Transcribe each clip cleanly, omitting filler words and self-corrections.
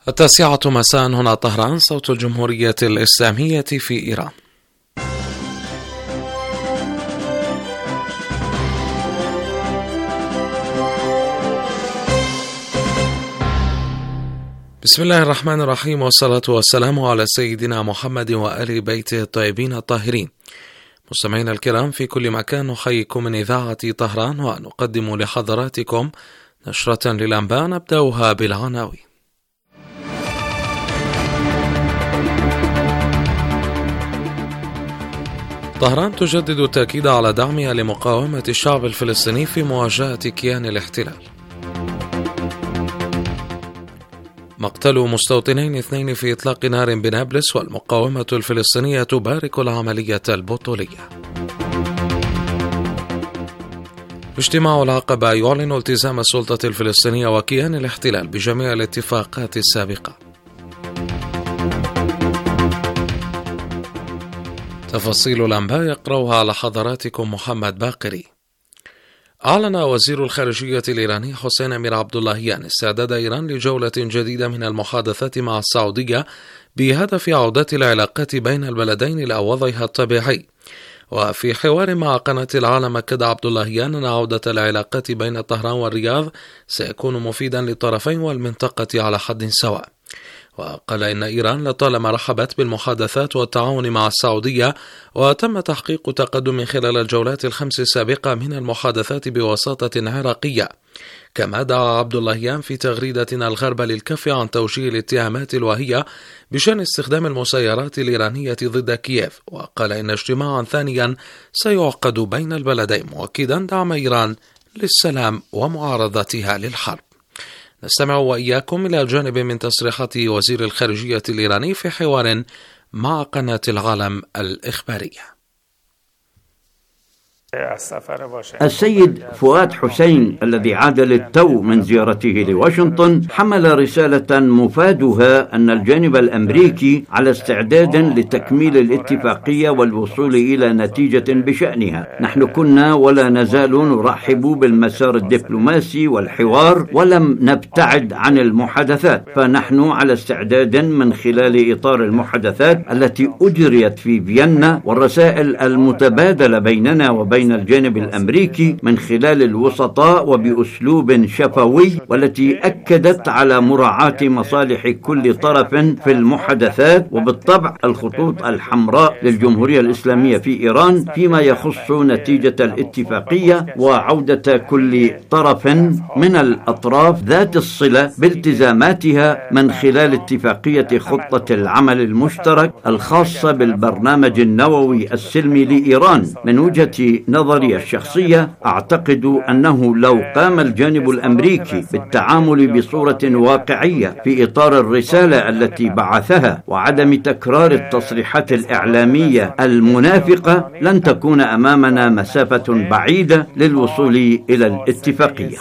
9 مساء هنا طهران، صوت الجمهورية الإسلامية في إيران. بسم الله الرحمن الرحيم، والصلاة والسلام على سيدنا محمد وآل بيته الطيبين الطاهرين. مستمعينا الكرام في كل مكان، نحييكم من إذاعة طهران ونقدم لحضراتكم نشرة للأنباء نبدأها بالعناوين. طهران تجدد التأكيد على دعمها لمقاومة الشعب الفلسطيني في مواجهة كيان الاحتلال. مقتل مستوطنين 2 في إطلاق نار بنابلس، والمقاومة الفلسطينية تبارك العملية البطولية. اجتماع العقبة يعلن التزام السلطة الفلسطينية وكيان الاحتلال بجميع الاتفاقات السابقة. تفاصيل الأنباء يقرأها على حضراتكم محمد باقري. أعلن وزير الخارجية الإيراني حسين أمير عبد اللهيان استعداد إيران لجولة جديدة من المحادثات مع السعودية بهدف عودة العلاقات بين البلدين إلى وضعها الطبيعي. وفي حوار مع قناة العالم أكد عبد اللهيان أن عودة العلاقات بين طهران والرياض سيكون مفيدا للطرفين والمنطقة على حد سواء. وقال إن إيران لطالما رحبت بالمحادثات والتعاون مع السعودية، وتم تحقيق تقدم خلال الجولات ال5 السابقة من المحادثات بوساطة عراقية. كما دعا عبد اللهيان في تغريدة الغرب للكف عن توجيه الاتهامات الواهية بشأن استخدام المسيرات الإيرانية ضد كييف، وقال إن اجتماعا ثانيا سيعقد بين البلدين، مؤكدا دعم إيران للسلام ومعارضتها للحرب. نستمع وإياكم إلى جانب من تصريحات وزير الخارجية الإيراني في حوار مع قناة العالم الإخبارية. السيد فؤاد حسين الذي عاد للتو من زيارته لواشنطن حمل رسالة مفادها أن الجانب الأمريكي على استعداد لتكميل الاتفاقية والوصول إلى نتيجة بشأنها. نحن كنا ولا نزال نرحب بالمسار الدبلوماسي والحوار، ولم نبتعد عن المحادثات، فنحن على استعداد من خلال إطار المحادثات التي أجريت في فيينا والرسائل المتبادلة بيننا وبين الجانب الأمريكي من خلال الوسطاء وبأسلوب شفوي، والتي أكدت على مراعاة مصالح كل طرف في المحادثات، وبالطبع الخطوط الحمراء للجمهورية الإسلامية في إيران فيما يخص نتيجة الاتفاقية وعودة كل طرف من الأطراف ذات الصلة بالتزاماتها من خلال اتفاقية خطة العمل المشترك الخاصة بالبرنامج النووي السلمي لإيران. من وجهة نظري الشخصية أعتقد أنه لو قام الجانب الأمريكي بالتعامل بصورة واقعية في إطار الرسالة التي بعثها وعدم تكرار التصريحات الإعلامية المنافقة، لن تكون أمامنا مسافة بعيدة للوصول إلى الاتفاقية.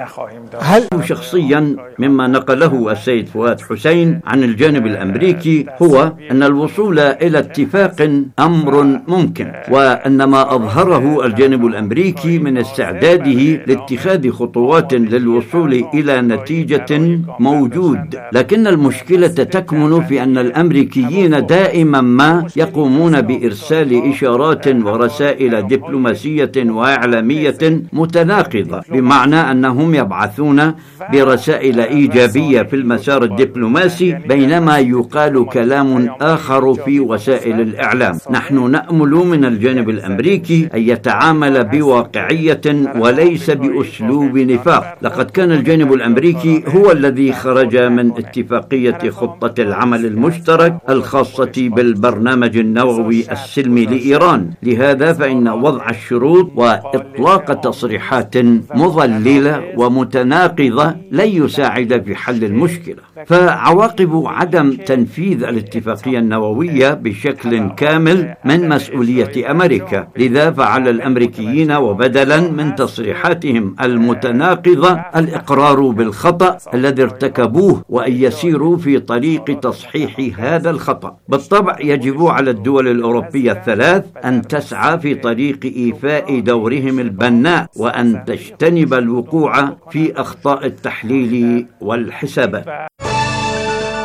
هل شخصيا مما نقله السيد فؤاد حسين عن الجانب الأمريكي هو أن الوصول إلى اتفاق أمر ممكن، وأن ما أظهره الجانب الأمريكي من استعداده لاتخاذ خطوات للوصول إلى نتيجة موجود. لكن المشكلة تكمن في أن الأمريكيين دائما ما يقومون بإرسال إشارات ورسائل دبلوماسية وإعلامية متناقضة، بمعنى أنهم يبعثون برسائل إيجابية في المسار الدبلوماسي بينما يقال كلام آخر في وسائل الإعلام. نحن نأمل من الجانب الأمريكي أن يتعامل بواقعية وليس بأسلوب نفاق. لقد كان الجانب الأمريكي هو الذي خرج من اتفاقية خطة العمل المشترك الخاصة بالبرنامج النووي السلمي لإيران، لهذا فإن وضع الشروط وإطلاق تصريحات مضللة ومتناقضة لن يساعد في حل المشكلة. فعواقب عدم تنفيذ الاتفاقية النووية بشكل كامل من مسؤولية أمريكا، لذا فعلى الأمريكيين وبدلا من تصريحاتهم المتناقضة الإقرار بالخطأ الذي ارتكبوه وأن يسيروا في طريق تصحيح هذا الخطأ. بالطبع يجب على الدول الأوروبية الثلاث أن تسعى في طريق إيفاء دورهم البناء وأن تجتنب الوقوع في أخطاء التحليل والحسابات.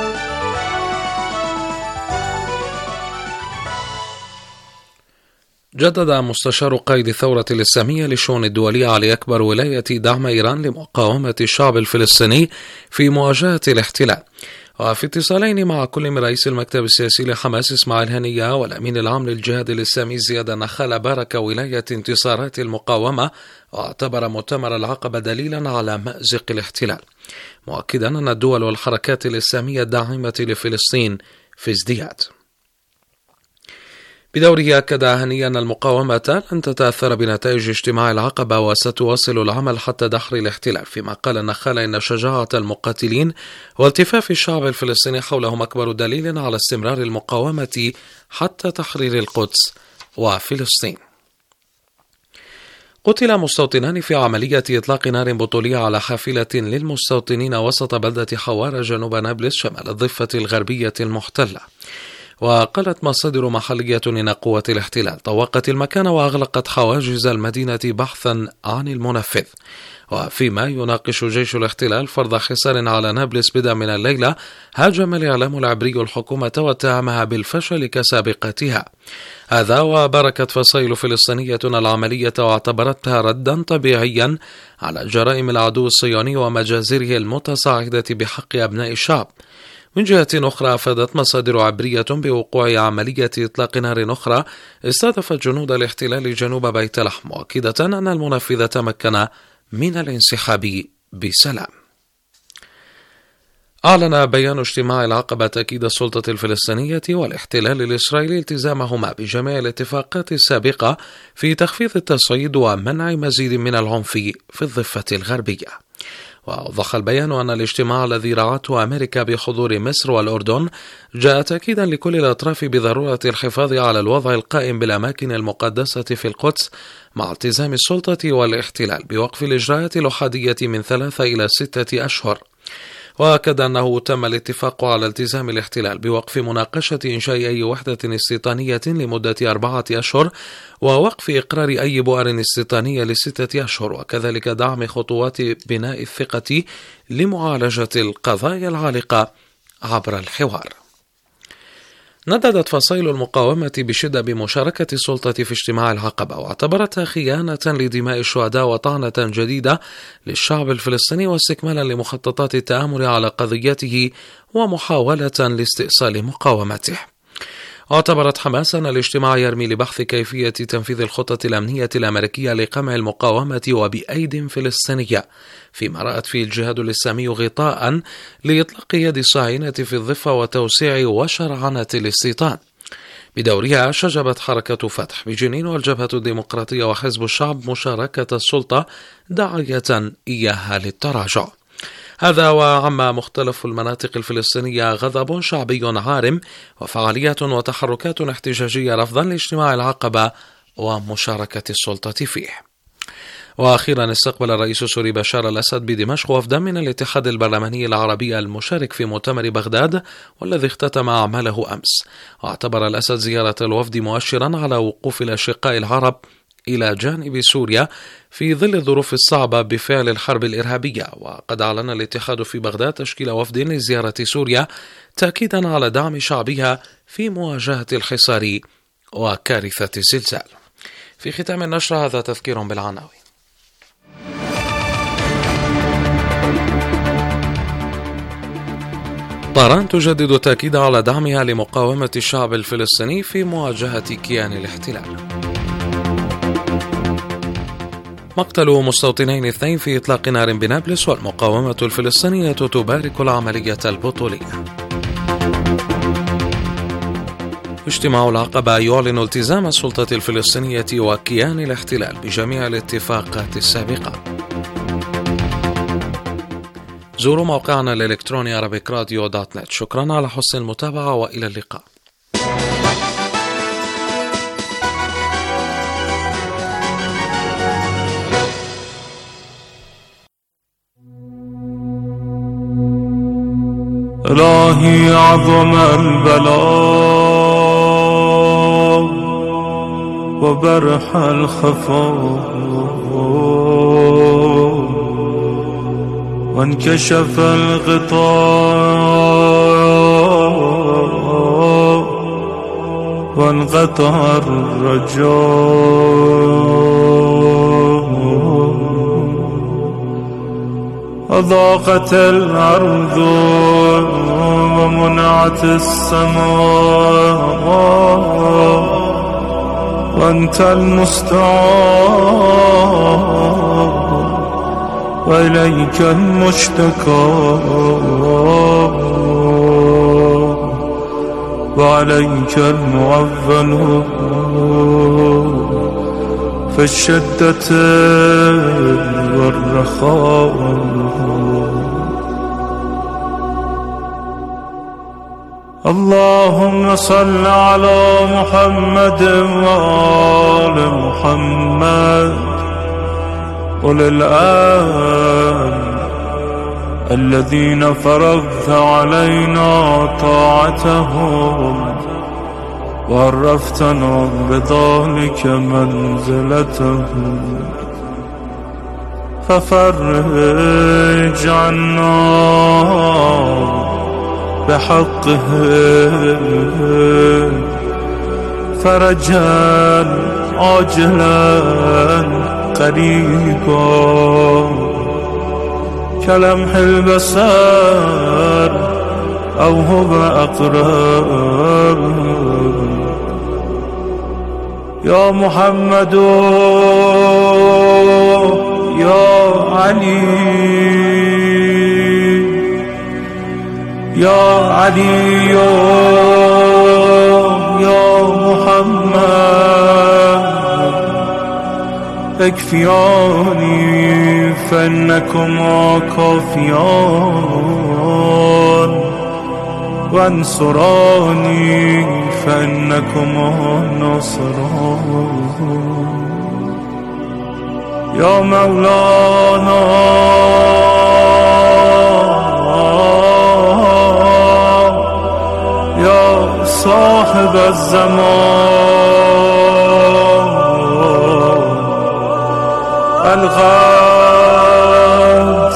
جدد مستشار قائد الثورة الإسلامية للشؤون الدولية علي أكبر ولاية دعم إيران لمقاومة الشعب الفلسطيني في مواجهة الاحتلال. وفي اتصالين مع كل من رئيس المكتب السياسي لحماس إسماعيل هنية والأمين العام للجهاد الإسلامي زياد النخال بارك ولاية انتصارات المقاومة، واعتبر مؤتمر العقبة دليلا على مأزق الاحتلال، مؤكدا أن الدول والحركات الإسلامية الداعمة لفلسطين في ازدياد. بدوره أكد هنية أن المقاومة لن تتأثر بنتائج اجتماع العقبة وستواصل العمل حتى دحر الاحتلال، فيما قال النخال إن شجاعة المقاتلين والتفاف الشعب الفلسطيني حولهم أكبر دليل على استمرار المقاومة حتى تحرير القدس وفلسطين. قتل مستوطنان في عملية إطلاق نار بطولية على حافلة للمستوطنين وسط بلدة حوارة جنوب نابلس شمال الضفة الغربية المحتلة. وقالت مصادر محلية إن قوات الاحتلال طوقت المكان وأغلقت حواجز المدينة بحثا عن المنفذ. وفيما يناقش جيش الاحتلال فرض حصار على نابلس بدءا من الليلة، هاجم الإعلام العبري الحكومة واتهمها بالفشل كسابقتها. هذا وباركت فصائل فلسطينية العملية واعتبرتها ردا طبيعيا على جرائم العدو الصهيوني ومجازره المتصاعدة بحق أبناء الشعب. من جهة أخرى أفادت مصادر عبرية بوقوع عملية إطلاق نار أخرى استهدفت جنود الاحتلال جنوب بيت لحم، مؤكدة أن المنفذ تمكن من الانسحاب بسلام. أعلن بيان اجتماع العقبة تأكيد السلطة الفلسطينية والاحتلال الإسرائيلي التزامهما بجميع الاتفاقات السابقة في تخفيض التصعيد ومنع مزيد من العنف في الضفة الغربية. وأوضح البيان أن الاجتماع الذي رعته أمريكا بحضور مصر والأردن جاء تأكيدا لكل الأطراف بضرورة الحفاظ على الوضع القائم بالأماكن المقدسة في القدس، مع التزام السلطة والاحتلال بوقف الإجراءات الأحادية من 3 إلى 6 أشهر. وأكد أنه تم الاتفاق على التزام الاحتلال بوقف مناقشة إنشاء أي وحدة استيطانية لمدة 4 أشهر، ووقف إقرار أي بؤر استيطانية ل6 أشهر، وكذلك دعم خطوات بناء الثقة لمعالجة القضايا العالقة عبر الحوار. نددت فصائل المقاومة بشدة بمشاركة السلطة في اجتماع العقبة، واعتبرتها خيانة لدماء الشهداء وطعنة جديدة للشعب الفلسطيني واستكمالا لمخططات التآمر على قضيته ومحاولة لاستئصال مقاومته. واعتبرت حماس أن الاجتماع يرمي لبحث كيفية تنفيذ الخطة الأمنية الأمريكية لقمع المقاومة وبأيد فلسطينية، فيما رأت فيه الجهاد الإسلامي غطاء لإطلاق يد الصهاينة في الضفة وتوسيع وشرعنة الاستيطان. بدورها شجبت حركة فتح بجنين والجبهة الديمقراطية وحزب الشعب مشاركة السلطة داعية إياها للتراجع. هذا وعم مختلف المناطق الفلسطينية غضب شعبي عارم وفعاليات وتحركات احتجاجية رفضا لاجتماع العقبة ومشاركة السلطة فيه. وأخيرا استقبل الرئيس السوري بشار الأسد بدمشق وفدا من الاتحاد البرلماني العربي المشارك في مؤتمر بغداد والذي اختتم أعماله أمس. واعتبر الأسد زيارة الوفد مؤشرا على وقوف الأشقاء العرب إلى جانب سوريا في ظل الظروف الصعبة بفعل الحرب الإرهابية. وقد أعلن الاتحاد في بغداد تشكيل وفد لزيارة سوريا تأكيدا على دعم شعبها في مواجهة الحصار وكارثة الزلزال. في ختام النشرة هذا تذكير بالعناوين. طهران تجدد التأكيد على دعمها لمقاومة الشعب الفلسطيني في مواجهة كيان الاحتلال. مقتل مستوطنين 2 في إطلاق نار بنابلس والمقاومة الفلسطينية تبارك العملية البطولية. اجتماع العقبة يعلن التزام السلطة الفلسطينية وكيان الاحتلال بجميع الاتفاقات السابقة. زوروا موقعنا الإلكتروني arabikradio.net. شكرا على حسن المتابعة وإلى اللقاء. إلهي عظم البلاء وبرح الخفاء وانكشف الغطاء وانقطع الرجاء وضاقت الأرض ومنعت السماء وأنت المستعان وإليك المشتكى وعليك المعول في الشدة والرخاء. اللهم صل على محمد وآل محمد أولي الآن الذين فرضت علينا طاعتهم وعرفتنا بذلك منزلتهم، ففرج عنا بحقهم فرجا عاجلا قريبا كلمح البصر أو هو أقرب. يا محمد يا علي يا علي يا محمد اكفياني فإنكما كافيان وانصراني فإنكما ناصران. يا مولانا يا صاحب الزمان الغوث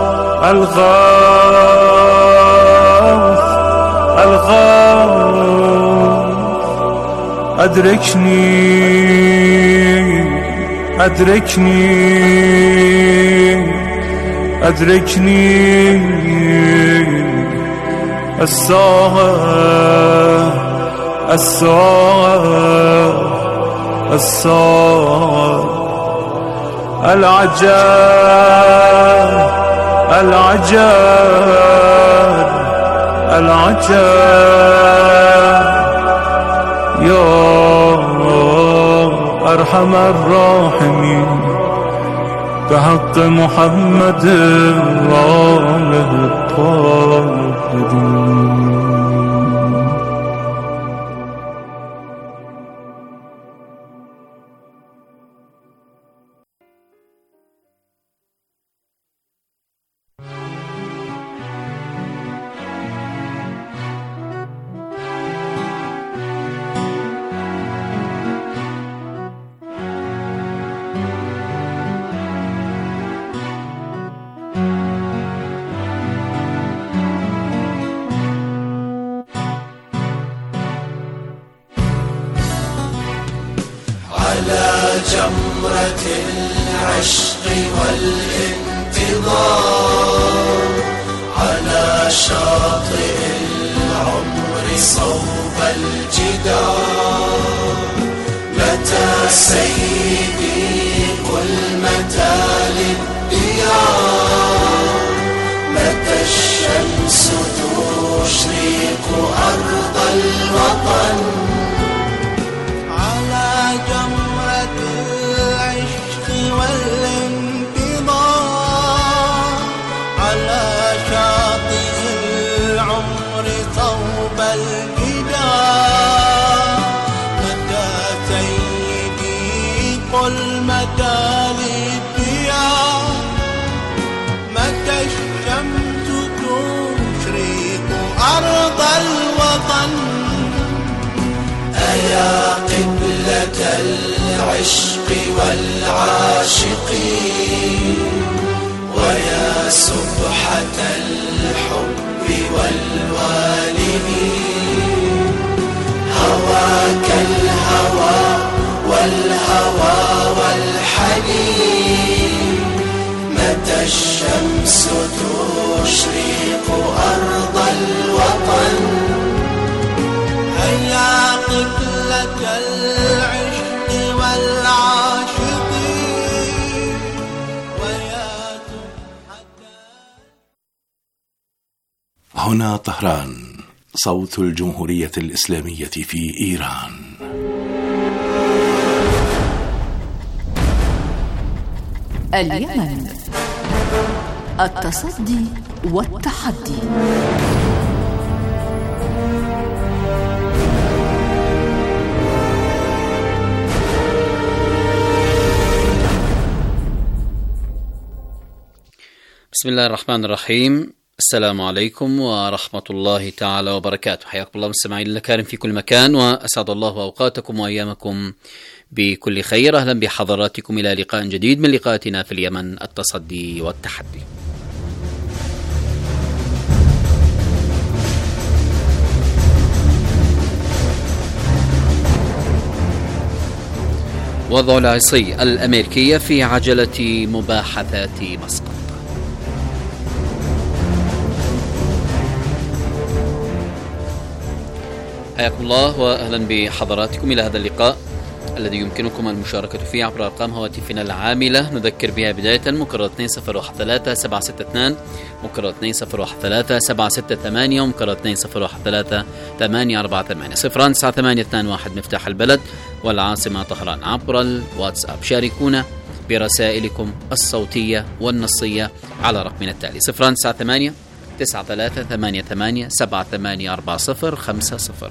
الغوث الغوث أدركني أدركني أدركني الساعة الساعة الساعة العجاب العجاب العجاب. يا أرحم الراحمين بحق محمد وآله الطاهرين. على جمرة العشق والانتظار على شاطئ العمر صوب الجدار. متى سيدي قل متى للديار، متى الشمس تشرق أرض الوطن. قل متى للديار، متى الشمس تشرق أرض الوطن. أيا قبلة العشق والعاشقين، ويا سبحة الحب والوالدين، هواك هنا طهران، صوت الجمهورية الإسلامية في إيران. اليمن، التصدي والتحدي. بسم الله الرحمن الرحيم. السلام عليكم ورحمة الله تعالى وبركاته. حياكم الله مستمعين الكرام في كل مكان، وأسعد الله أوقاتكم وأيامكم بكل خير. أهلا بحضراتكم إلى لقاء جديد من لقاءاتنا في اليمن، التصدي والتحدي. وضع العصي الأمريكية في عجلة مباحثات مسقط. حياكم الله وأهلا بحضراتكم إلى هذا اللقاء الذي يمكنكم المشاركة فيه عبر أرقام هواتفنا العاملة، نذكر بها بداية مكرر 2013-762 مكرر 2013-768 ومكرر 2013-848 09821 مفتاح البلد والعاصمة طهران. عبر الواتساب شاركونا برسائلكم الصوتية والنصية على رقمنا التالي 098-9388-784050.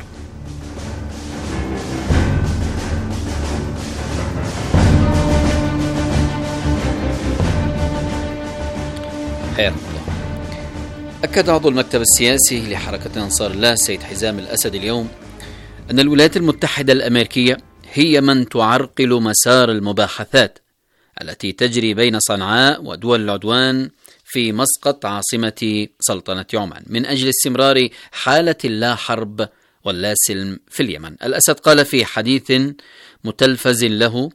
حياكم الله. أكد عضو المكتب السياسي لحركة أنصار الله السيد حزام الأسد اليوم أن الولايات المتحدة الأمريكية هي من تعرقل مسار المباحثات التي تجري بين صنعاء ودول العدوان في مسقط عاصمة سلطنة عمان من أجل استمرار حالة اللا حرب واللا سلم في اليمن. الأسد قال في حديث متلفز له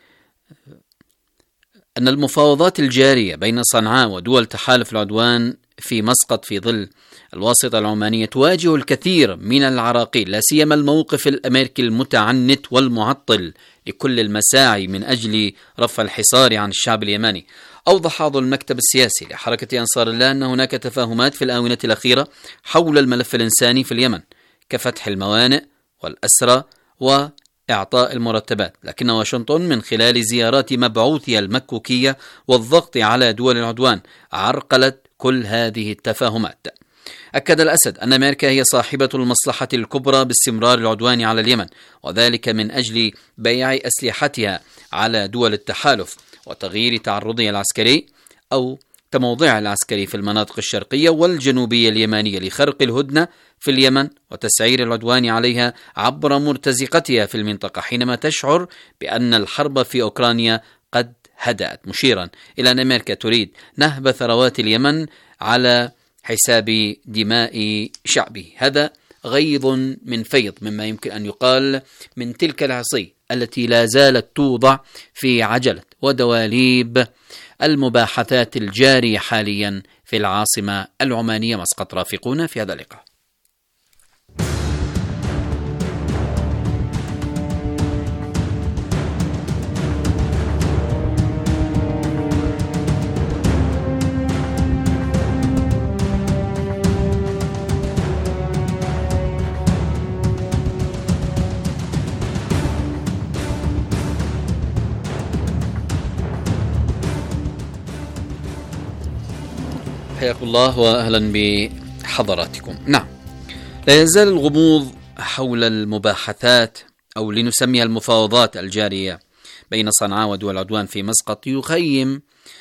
أن المفاوضات الجارية بين صنعاء ودول تحالف العدوان في مسقط في ظل الواسطة العمانية تواجه الكثير من العراقيل، لا سيما الموقف الأمريكي المتعنت والمعطل لكل المساعي من أجل رفع الحصار عن الشعب اليمني. أوضح عضو المكتب السياسي لحركة أنصار الله أن هناك تفاهمات في الآونة الأخيرة حول الملف الإنساني في اليمن كفتح الموانئ والأسرى وإعطاء المرتبات، لكن واشنطن من خلال زيارات مبعوثها المكوكية والضغط على دول العدوان عرقلت كل هذه التفاهمات. أكد الأسد أن أمريكا هي صاحبة المصلحة الكبرى باستمرار العدوان على اليمن، وذلك من أجل بيع أسلحتها على دول التحالف وتغيير تعرضها العسكري أو تموضعها العسكري في المناطق الشرقية والجنوبية اليمنية لخرق الهدنة في اليمن وتسعير العدوان عليها عبر مرتزقتها في المنطقة حينما تشعر بأن الحرب في أوكرانيا قد هدأت، مشيرا إلى أن أمريكا تريد نهب ثروات اليمن على حساب دماء شعبه. هذا غيض من فيض مما يمكن أن يقال من تلك العصي التي لا زالت توضع في عجلة ودواليب المباحثات الجارية حاليا في العاصمة العمانية مسقط. رافقونا في هذا اللقاء. حياكم الله وأهلا بحضراتكم. نعم، لا يزال الغموض حول المباحثات أو لنسميها المفاوضات الجارية بين صنعاء ودول العدوان في مسقط يخيم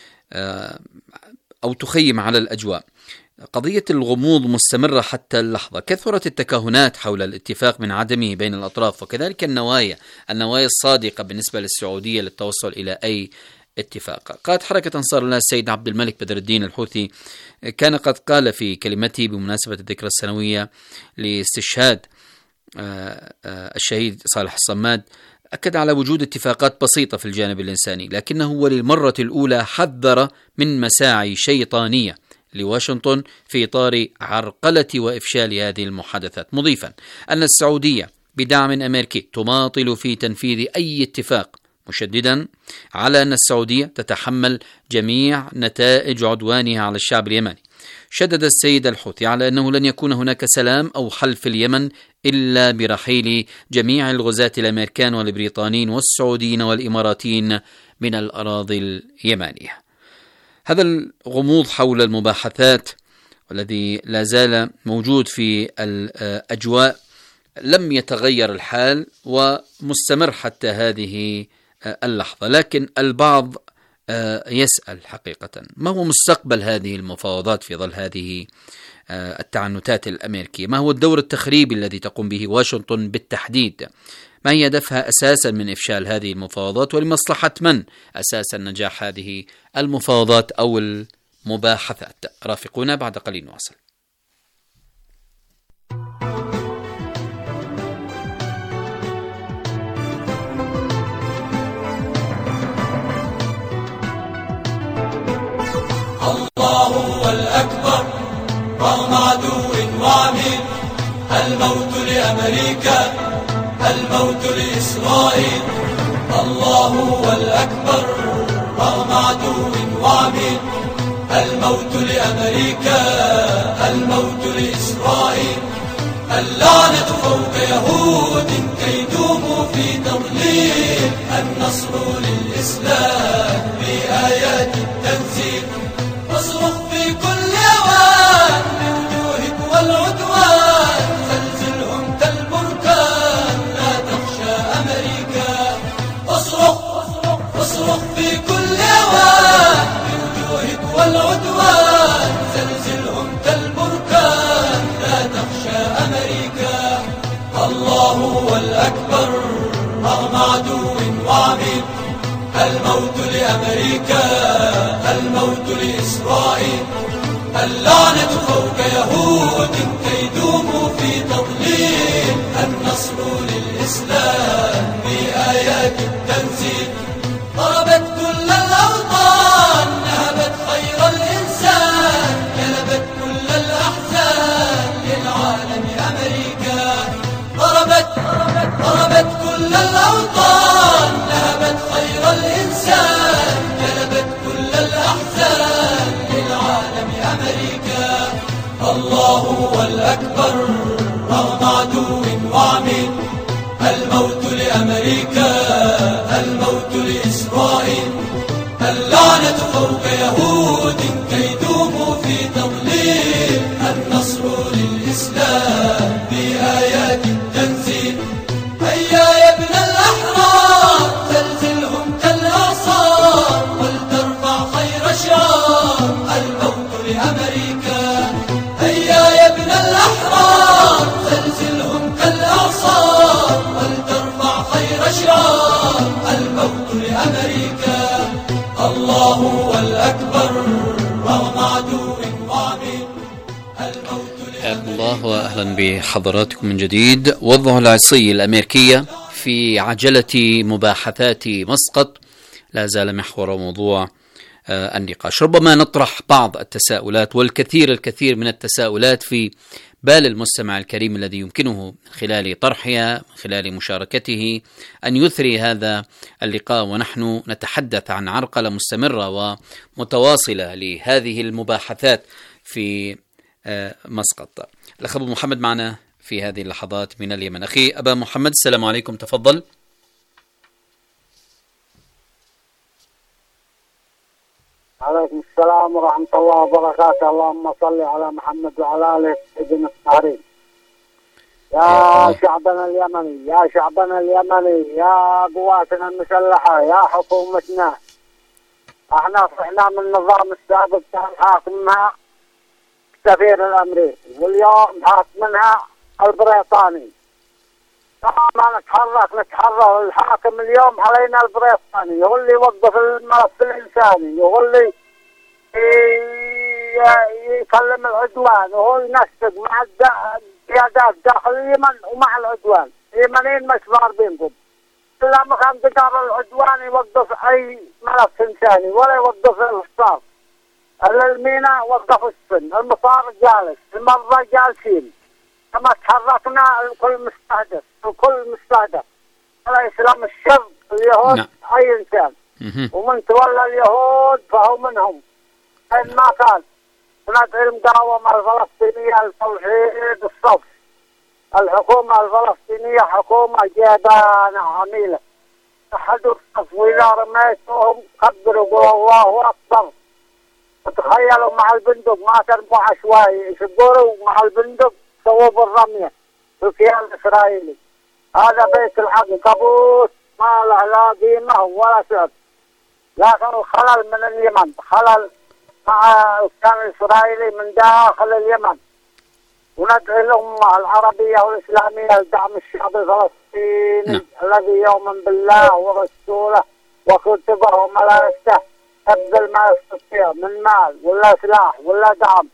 أو تخيم على الأجواء. قضية الغموض مستمرة حتى اللحظة. كثرت التكهنات حول الاتفاق من عدمه بين الأطراف، وكذلك النوايا الصادقة بالنسبة للسعودية للتوصل إلى أي اتفاق. قائد حركة أنصار الله السيد عبد الملك بدر الدين الحوثي كان قد قال في كلمته بمناسبة الذكرى السنوية لاستشهاد الشهيد صالح الصماد، أكد على وجود اتفاقات بسيطة في الجانب الإنساني، لكنه وللمرة الأولى حذر من مساعي شيطانية لواشنطن في إطار عرقلة وإفشال هذه المحادثات، مضيفا أن السعودية بدعم أمريكي تماطل في تنفيذ أي اتفاق، مشددا على أن السعودية تتحمل جميع نتائج عدوانها على الشعب اليمني. شدد السيد الحوثي على أنه لن يكون هناك سلام أو حل في اليمن إلا برحيل جميع الغزاة الأمريكان والبريطانيين والسعوديين والإماراتيين من الأراضي اليمنية. هذا الغموض حول المباحثات والذي لا زال موجود في الأجواء لم يتغير الحال ومستمر حتى هذه اللحظة، لكن البعض يسأل حقيقة ما هو مستقبل هذه المفاوضات في ظل هذه التعنتات الأمريكية؟ ما هو الدور التخريبي الذي تقوم به واشنطن بالتحديد؟ ما هي هدفها أساسا من إفشال هذه المفاوضات، ولمصلحة من أساسا نجاح هذه المفاوضات أو المباحثات؟ رافقونا بعد قليل نواصل. الله هو الأكبر رغم عدو وعميل، الموت لأمريكا الموت لإسرائيل. الله هو الأكبر رغم عدو وعميل، الموت لأمريكا الموت لإسرائيل. اللعنة فوق يهود كيدوم في تضليل، النصر للإسلام بآيات التنزيل. اصرخ في كل أوان بوجوهك والعدوان، زلزلهم كالبركان لا تخشى أمريكا. اصرخ في كل أوان بوجوهك والعدوان، زلزلهم كالبركان لا تخشى أمريكا. الله هو الأكبر رغم عدو وعميل، الموت لأمريكا الموت لإسرائيل. اللعنة فوق يهود كيدوم في تضليل، النصر للإسلام بآيات التنزيل. ضربت كل الأوطان نهبت خير الإنسان، جلبت كل الأحزان للعالم أمريكا. ضربت كل الأوطان نهبت خير الإنسان، جلبت كل الأحزان للعالم أمريكا. الله هو الأكبر رغم عدو وعميل، الموت لأمريكا الموت لإسرائيل. اللعنة فوق يهود كيدوم في تضليل، النصر للإسلام بآيات التنزيل. هيا يا ابن الأحرار زلزلهم كالإعصار، ولترفع خير شعار الموت لأمريكا. هيا يا ابن الأحرار زلزلهم كالإعصار، ولترفع خير شعار الموت لأمريكا. الله هو الأكبر رغم عدو وعميل، الموت لأمريكا. الله وأهلا بحضراتكم من جديد. وضع العصي الأمريكية في عجلة مباحثات مسقط لا زال محور وموضوع النقاش. ربما نطرح بعض التساؤلات والكثير من التساؤلات في بال المستمع الكريم الذي يمكنه من خلال طرحها من خلال مشاركته أن يثري هذا اللقاء، ونحن نتحدث عن عرقلة مستمرة ومتواصلة لهذه المباحثات في مسقط. الأخ أبو محمد معنا في هذه اللحظات من اليمن. أخي أبا محمد السلام عليكم، تفضل. عليكم السلام ورحمة الله وبركاته. اللهم صل على محمد وعلى آله ابن الطاهرين. يا شعبنا اليمني، يا شعبنا اليمني، يا قواتنا المسلحة، يا حكومتنا، احنا صحنا من النظام السابق كان حاكمها السفير الأمريكي، واليوم حاكمها البريطاني. ما نتحرك الحاكم اليوم علينا البريطاني، هو اللي يوقف الملف الإنساني، هو اللي يكلم العدوان، وهو ينسق مع القيادات داخل اليمن ومع العدوان. اليمنيين مش ضاربينكم، إلا ما كان تقرر العدوان يوقف أي ملف إنساني ولا يوقف الإفطار. الميناء وقف السن، المصار جالس، المرضى جالسين. كما تحركنا الكل مستهدف على إسلام الشر اليهود. نعم. أي إنسان ومن تولى اليهود فهو منهم أين ما كان. وندعي المقاومة الفلسطينية لتوحيد الصف. الحكومة الفلسطينية حكومة جبانة عميلة، تحدوا الصف وإذا رميتهم كبروا قولوا الله أكبر. تخيلوا مع البندق ما ترموا عشوائي، يشقروا مع البندق سووا بالرمية في الكيان الإسرائيلي. هذا بيت العقل كابوس ما له لا قيمة ولا سعر. لكن الخلل من اليمن، خلل مع الكيان الإسرائيلي من داخل اليمن. وندعي الأمة العربية والإسلامية لدعم الشعب الفلسطيني الذي يؤمن بالله ورسوله وكتبه وملائكته، تبذل ما يستطيع من مال ولا سلاح ولا دعم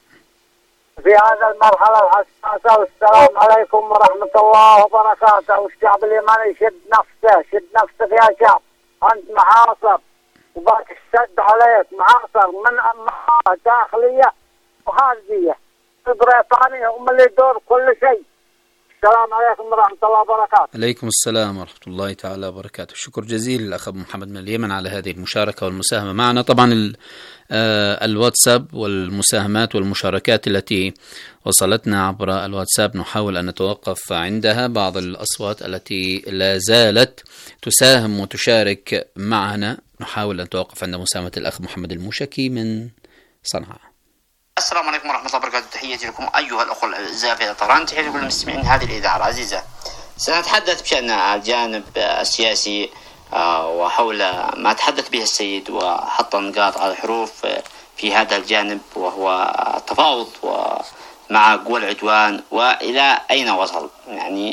في هذا المرحلة الحساسة. والسلام عليكم ورحمة الله وبركاته. والشعب اليمني شد نفسك يا شعب، أنت معاصر وباك الشد عليك، معاصر من أمها داخلية وخارجية. بريطانيا هم اللي يدور كل شيء. السلام عليكم ورحمة الله وبركاته. عليكم السلام ورحمة الله تعالى وبركاته. شكر جزيل الأخ أبو محمد من اليمن على هذه المشاركة والمساهمة معنا. طبعا الواتساب والمساهمات والمشاركات التي وصلتنا عبر الواتساب نحاول أن نتوقف عندها. بعض الأصوات التي لا زالت تساهم وتشارك معنا نحاول أن نتوقف عند مساهمة الأخ محمد الموشكي من صنعاء. السلام عليكم ورحمة الله وبركاته. تحياتي لكم أيها الأخوة الأعزاء في طهران، تحياتي لكل المستمعين هذه الإذاعة العزيزة. سنتحدث بشأن الجانب السياسي وحول ما تحدث به السيد وحط نقاط على الحروف في هذا الجانب، وهو التفاوض مع قوى العدوان وإلى أين وصل. يعني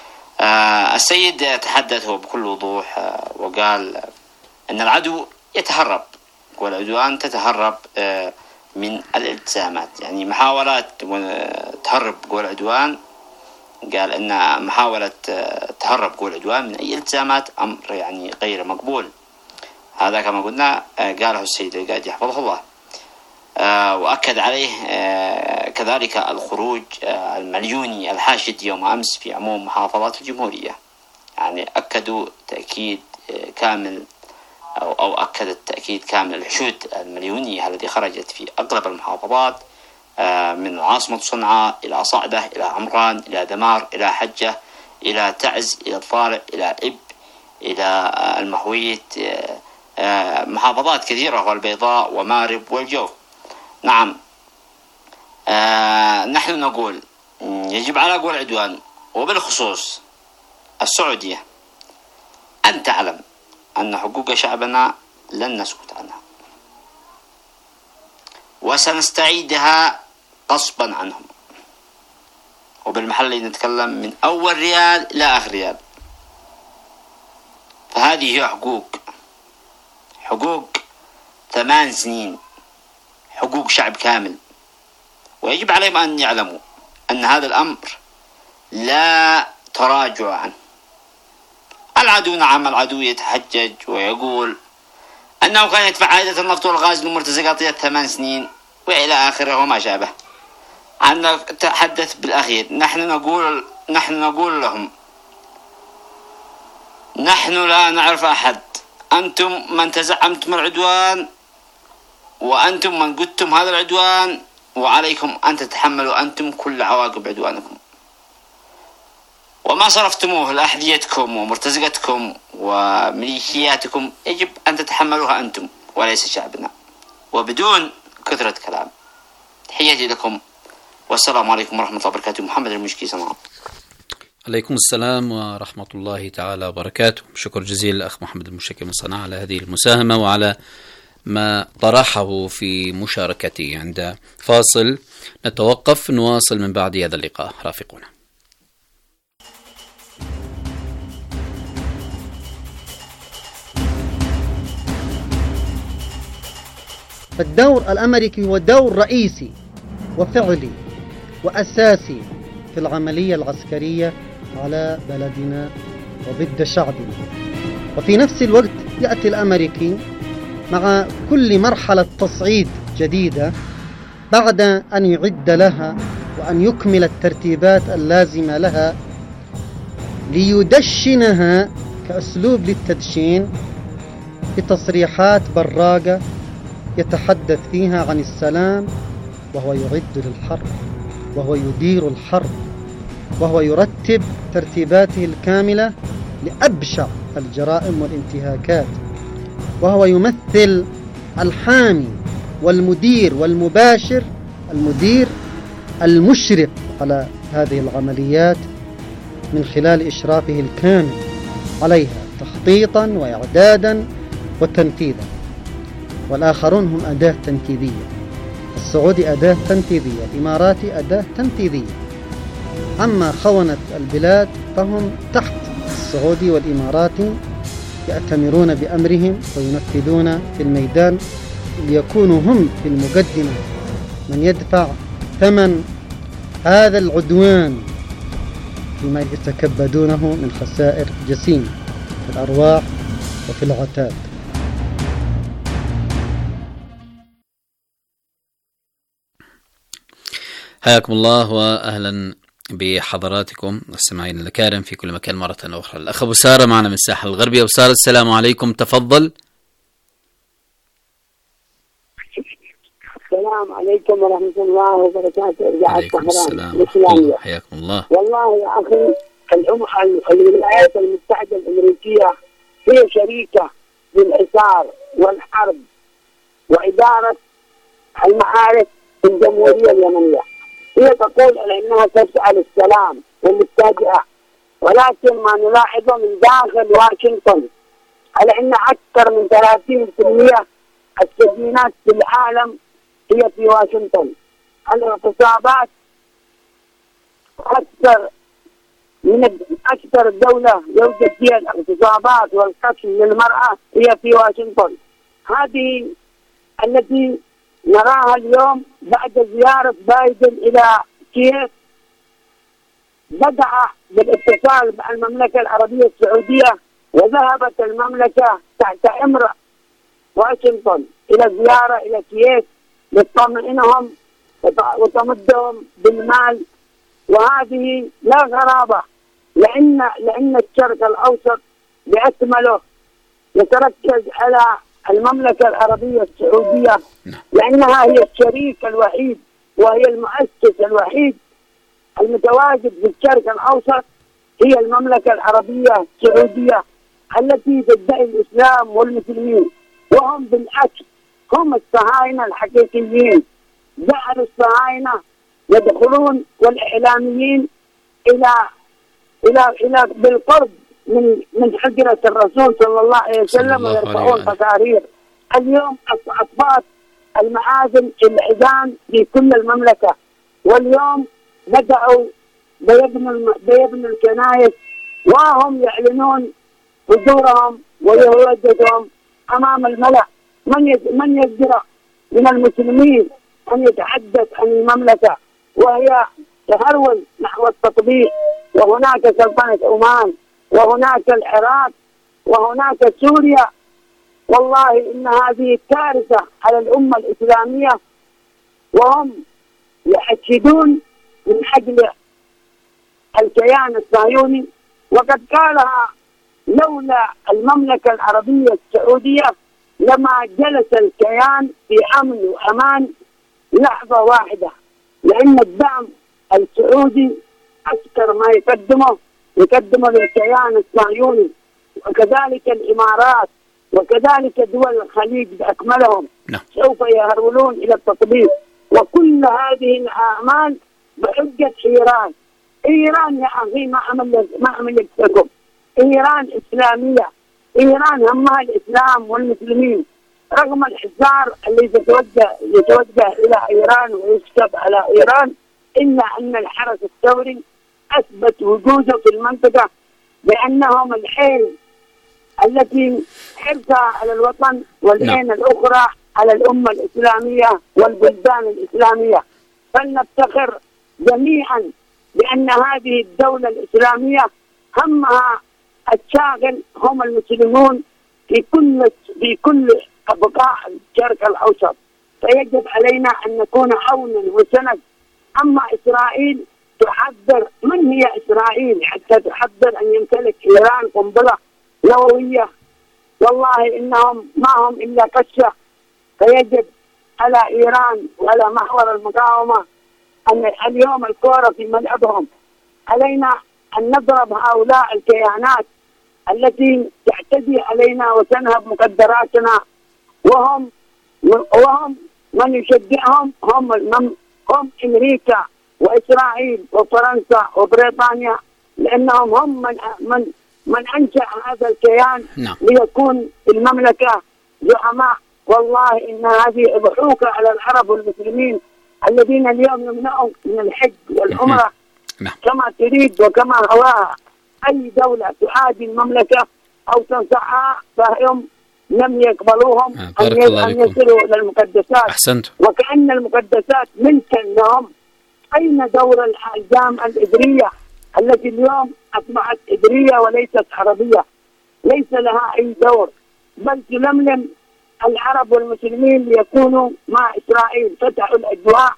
السيد تحدث هو بكل وضوح وقال أن العدو يتهرب، قوى العدوان تتهرب من الالتزامات. يعني محاولات تهرب قوى العدوان، قال أن محاولة تهرب قوى العدوان من أي التزامات أمر يعني غير مقبول. هذا كما قلنا قاله السيد القائد يحفظه الله. وأكد عليه كذلك الخروج المليوني الحاشد يوم أمس في عموم محافظات الجمهورية. يعني أكدوا تأكيد كامل أو أكد التأكيد كامل الحشود المليونية التي خرجت في أغلب المحافظات من العاصمة صنعاء إلى صعدة إلى عمران إلى دمار إلى حجة إلى تعز إلى الطارق إلى إب إلى المحويت، محافظات كثيرة والبيضاء ومارب والجوف. نعم، نحن نقول يجب على قوى العدوان وبالخصوص السعودية أن تعلم أن حقوق شعبنا لن نسكت عنها، وسنستعيدها غصبا عنهم. وبالمحل نتكلم من أول ريال إلى آخر ريال. فهذه هي حقوق 8 سنين، حقوق شعب كامل. ويجب عليهم أن يعلموا أن هذا الأمر لا تراجع عنه. العدو نعم، العدو يتحجج ويقول أنه كان يدفع عائدة النفط والغاز للمرتزقات 8 سنين وإلى آخره وما شابه. أنا أتحدث بالأخير، نحن نقول لهم نحن لا نعرف أحد، أنتم من تزعمتم العدوان وأنتم من قدتم هذا العدوان، وعليكم أن تتحملوا أنتم كل عواقب عدوانكم. وما صرفتموه لأحذيتكم ومرتزقتكم وميليشياتكم يجب أن تتحملوها أنتم وليس شعبنا، وبدون كثرة كلام. تحياتي لكم والسلام عليكم ورحمة الله وبركاته. محمد المشكي صنعاء. عليكم السلام ورحمة الله تعالى وبركاته. شكر جزيل الأخ محمد المشكي من صنعاء على هذه المساهمة وعلى ما طرحه في مشاركته. عند فاصل نتوقف، نواصل من بعد هذا اللقاء، رافقونا. الدور الأمريكي هو دور رئيسي وفعلي وأساسي في العملية العسكرية على بلدنا وضد شعبنا. وفي نفس الوقت يأتي الأمريكي مع كل مرحلة تصعيد جديدة بعد أن يعد لها وأن يكمل الترتيبات اللازمة لها ليدشنها كأسلوب للتدشين بتصريحات براقة يتحدث فيها عن السلام وهو يعد للحرب، وهو يدير الحرب، وهو يرتب ترتيباته الكاملة لأبشع الجرائم والانتهاكات، وهو يمثل الحامي والمدير والمباشر، المدير المشرف على هذه العمليات من خلال إشرافه الكامل عليها تخطيطا وإعدادا وتنفيذا. والآخرون هم أداة تنفيذية، السعودي أداة تنفيذية، الإماراتي أداة تنفيذية. أما خونة البلاد فهم تحت السعودي والإماراتي، يأتمرون بأمرهم وينفذون في الميدان، ليكونوا هم في المقدمة من يدفع ثمن هذا العدوان فيما يتكبدونه من خسائر جسيمة في الأرواح وفي العتاد. حياكم الله وأهلا بحضراتكم السماعين الكارم في كل مكان مرة أخرى. الأخ أبو سارة معنا من الساحل الغربي. أبو سارة السلام عليكم، تفضل. السلام عليكم ورحمة الله وبركاته. عليكم السلام ورحمة الله، حياكم الله. والله يا أخي الولايات المتحدة الأمريكية هي شريكة للحصار والحرب وإدارة المعارك في الجمهورية اليمنية. هي تقول على أنها تسعى للسلام والمتاجئة، ولكن ما نلاحظه من داخل واشنطن على أن أكثر من 30% السجينات في العالم هي في واشنطن. الاغتصابات أكثر دولة يوجد فيها الاغتصابات والقتل للمرأة هي في واشنطن. هذه التي نراها اليوم بعد زيارة بايدن إلى كييف، بدأ بالاتصال مع المملكة العربية السعودية، وذهبت المملكة تحت أمر واشنطن إلى زيارة إلى كييف لتطمئنهم وتمدهم بالمال. وهذه لا غرابة، لأن الشرق الأوسط بأكمله يتركز على المملكة العربية السعودية، لأنها هي الشريك الوحيد وهي المؤسس الوحيد المتواجد في الشرق الأوسط. هي المملكة العربية السعودية التي تدعي الإسلام والمسلمين، وهم بالعكس هم الصهاينة الحقيقيين. جعلوا الصهاينة يدخلون والإعلاميين إلى بالقرب من حجرة الرسول صلى الله عليه وسلم ويرفعون تقارير. اليوم أصبحت المآذن العيدان في كل المملكة، واليوم بدأوا بيبنوا الكنائس، وهم يعلنون حضورهم ويهودهم أمام الملأ. من يجرأ من المسلمين أن يتحدث عن المملكة وهي تهرول نحو التطبيق؟ وهناك سلطنة عمان، وهناك العراق، وهناك سوريا. والله إن هذه كارثة على الأمة الإسلامية، وهم يحشدون من أجل الكيان الصهيوني. وقد قالها لولا المملكة العربية السعودية لما جلس الكيان في أمن وأمان لحظة واحدة، لأن الدعم السعودي أكثر ما يقدمه للكيان الصهيوني، وكذلك الإمارات، وكذلك دول الخليج بأكملهم سوف يهرولون إلى التطبيق. وكل هذه الأعمال بحجة إيران. إيران يا أخي ما عملت لكم. إيران إسلامية، إيران همها الإسلام والمسلمين، رغم الحصار اللي يتوجه إلى إيران ويكتب على إيران، إلا أن الحرس الثوري أثبت وجوده في المنطقة بأنهم العين التي حرصها على الوطن، والعين الأخرى على الأمة الإسلامية والبلدان الإسلامية. فلنفتخر جميعا بأن هذه الدولة الإسلامية همها الشاغل هم المسلمون في كل بقاع الشرق الأوسط. فيجب علينا أن نكون عونا وسند. أما إسرائيل تحذر، من هي إسرائيل حتى تحذر أن يمتلك إيران قنبلة نووية؟ والله إنهم ما هم إلا قشة. فيجب على إيران وعلى محور المقاومة أن اليوم الكورة في ملعبهم. علينا أن نضرب هؤلاء الكيانات التي تعتدي علينا وتنهب مقدراتنا، وهم من يشجعهم هم أمريكا وإسرائيل وفرنسا وبريطانيا، لأنهم هم من أنشأ هذا الكيان ليكون المملكة زعماء. والله إن هذه ضحوكة على العرب والمسلمين الذين اليوم يمنعون من الحج والعمرة كما تريد وكما هواها. أي دولة تعادي المملكة أو تنصحها فهم لم يقبلوهم أن يصلوا إلى المقدسات. أحسنت. وكأن المقدسات ملكا لهم. أين دور الأحزاب الإدرية التي اليوم أصبحت إدرية وليست عربية؟ ليس لها أي دور، بل تلملم العرب والمسلمين ليكونوا مع إسرائيل. فتحوا الأجواء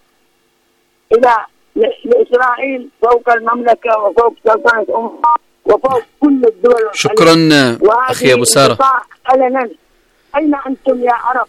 لإسرائيل فوق المملكة وفوق سلطنة وفوق كل الدول. شكرا أخي أبو سارة. أين أنتم يا عرب؟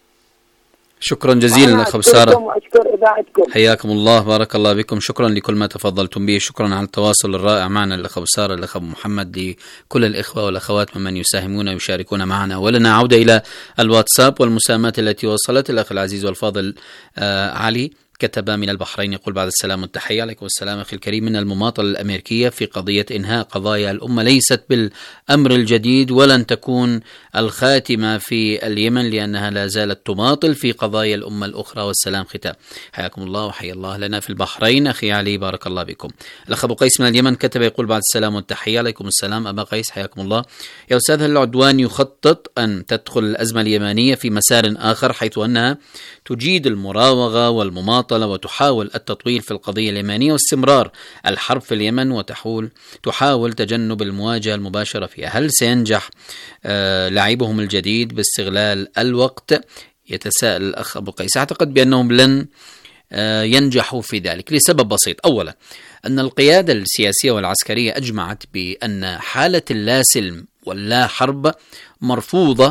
شكرا جزيلا أخ أبو سارة، حياكم الله، بارك الله بكم. شكرا لكل ما تفضلتم به، شكرا على التواصل الرائع معنا الأخ أبو سارة، الأخ أبو محمد، لكل الإخوة والأخوات ممن يساهمون ويشاركون معنا. ولنا عودة إلى الواتساب والمساهمات التي وصلت. الأخ العزيز والفاضل علي كتب من البحرين يقول: بعد السلام والتحية. عليكم السلام أخي الكريم. من المماطلة الأمريكية في قضية إنهاء قضايا الأمة ليست بالأمر الجديد ولن تكون الخاتمة في اليمن، لأنها لا زالت تماطل في قضايا الأمة الأخرى. والسلام ختام. حياكم الله وحيا الله لنا في البحرين أخي علي، بارك الله بكم. الأخ أبو قيس من اليمن كتب يقول: بعد السلام والتحية. عليكم السلام أبا قيس، حياكم الله. يا أستاذ، هل العدوان يخطط أن تدخل الأزمة اليمنية في مسار آخر، حيث أنها تجيد المراوغة والمماطلة وتحاول التطويل في القضية اليمنية واستمرار الحرب في اليمن وتحاول تجنب المواجهة المباشرة فيها؟ هل سينجح لاعبهم الجديد باستغلال الوقت؟ يتساءل الأخ أبو قيس. أعتقد بأنهم لن ينجحوا في ذلك لسبب بسيط. أولا، أن القيادة السياسية والعسكرية أجمعت بأن حالة اللا سلم واللا حرب مرفوضة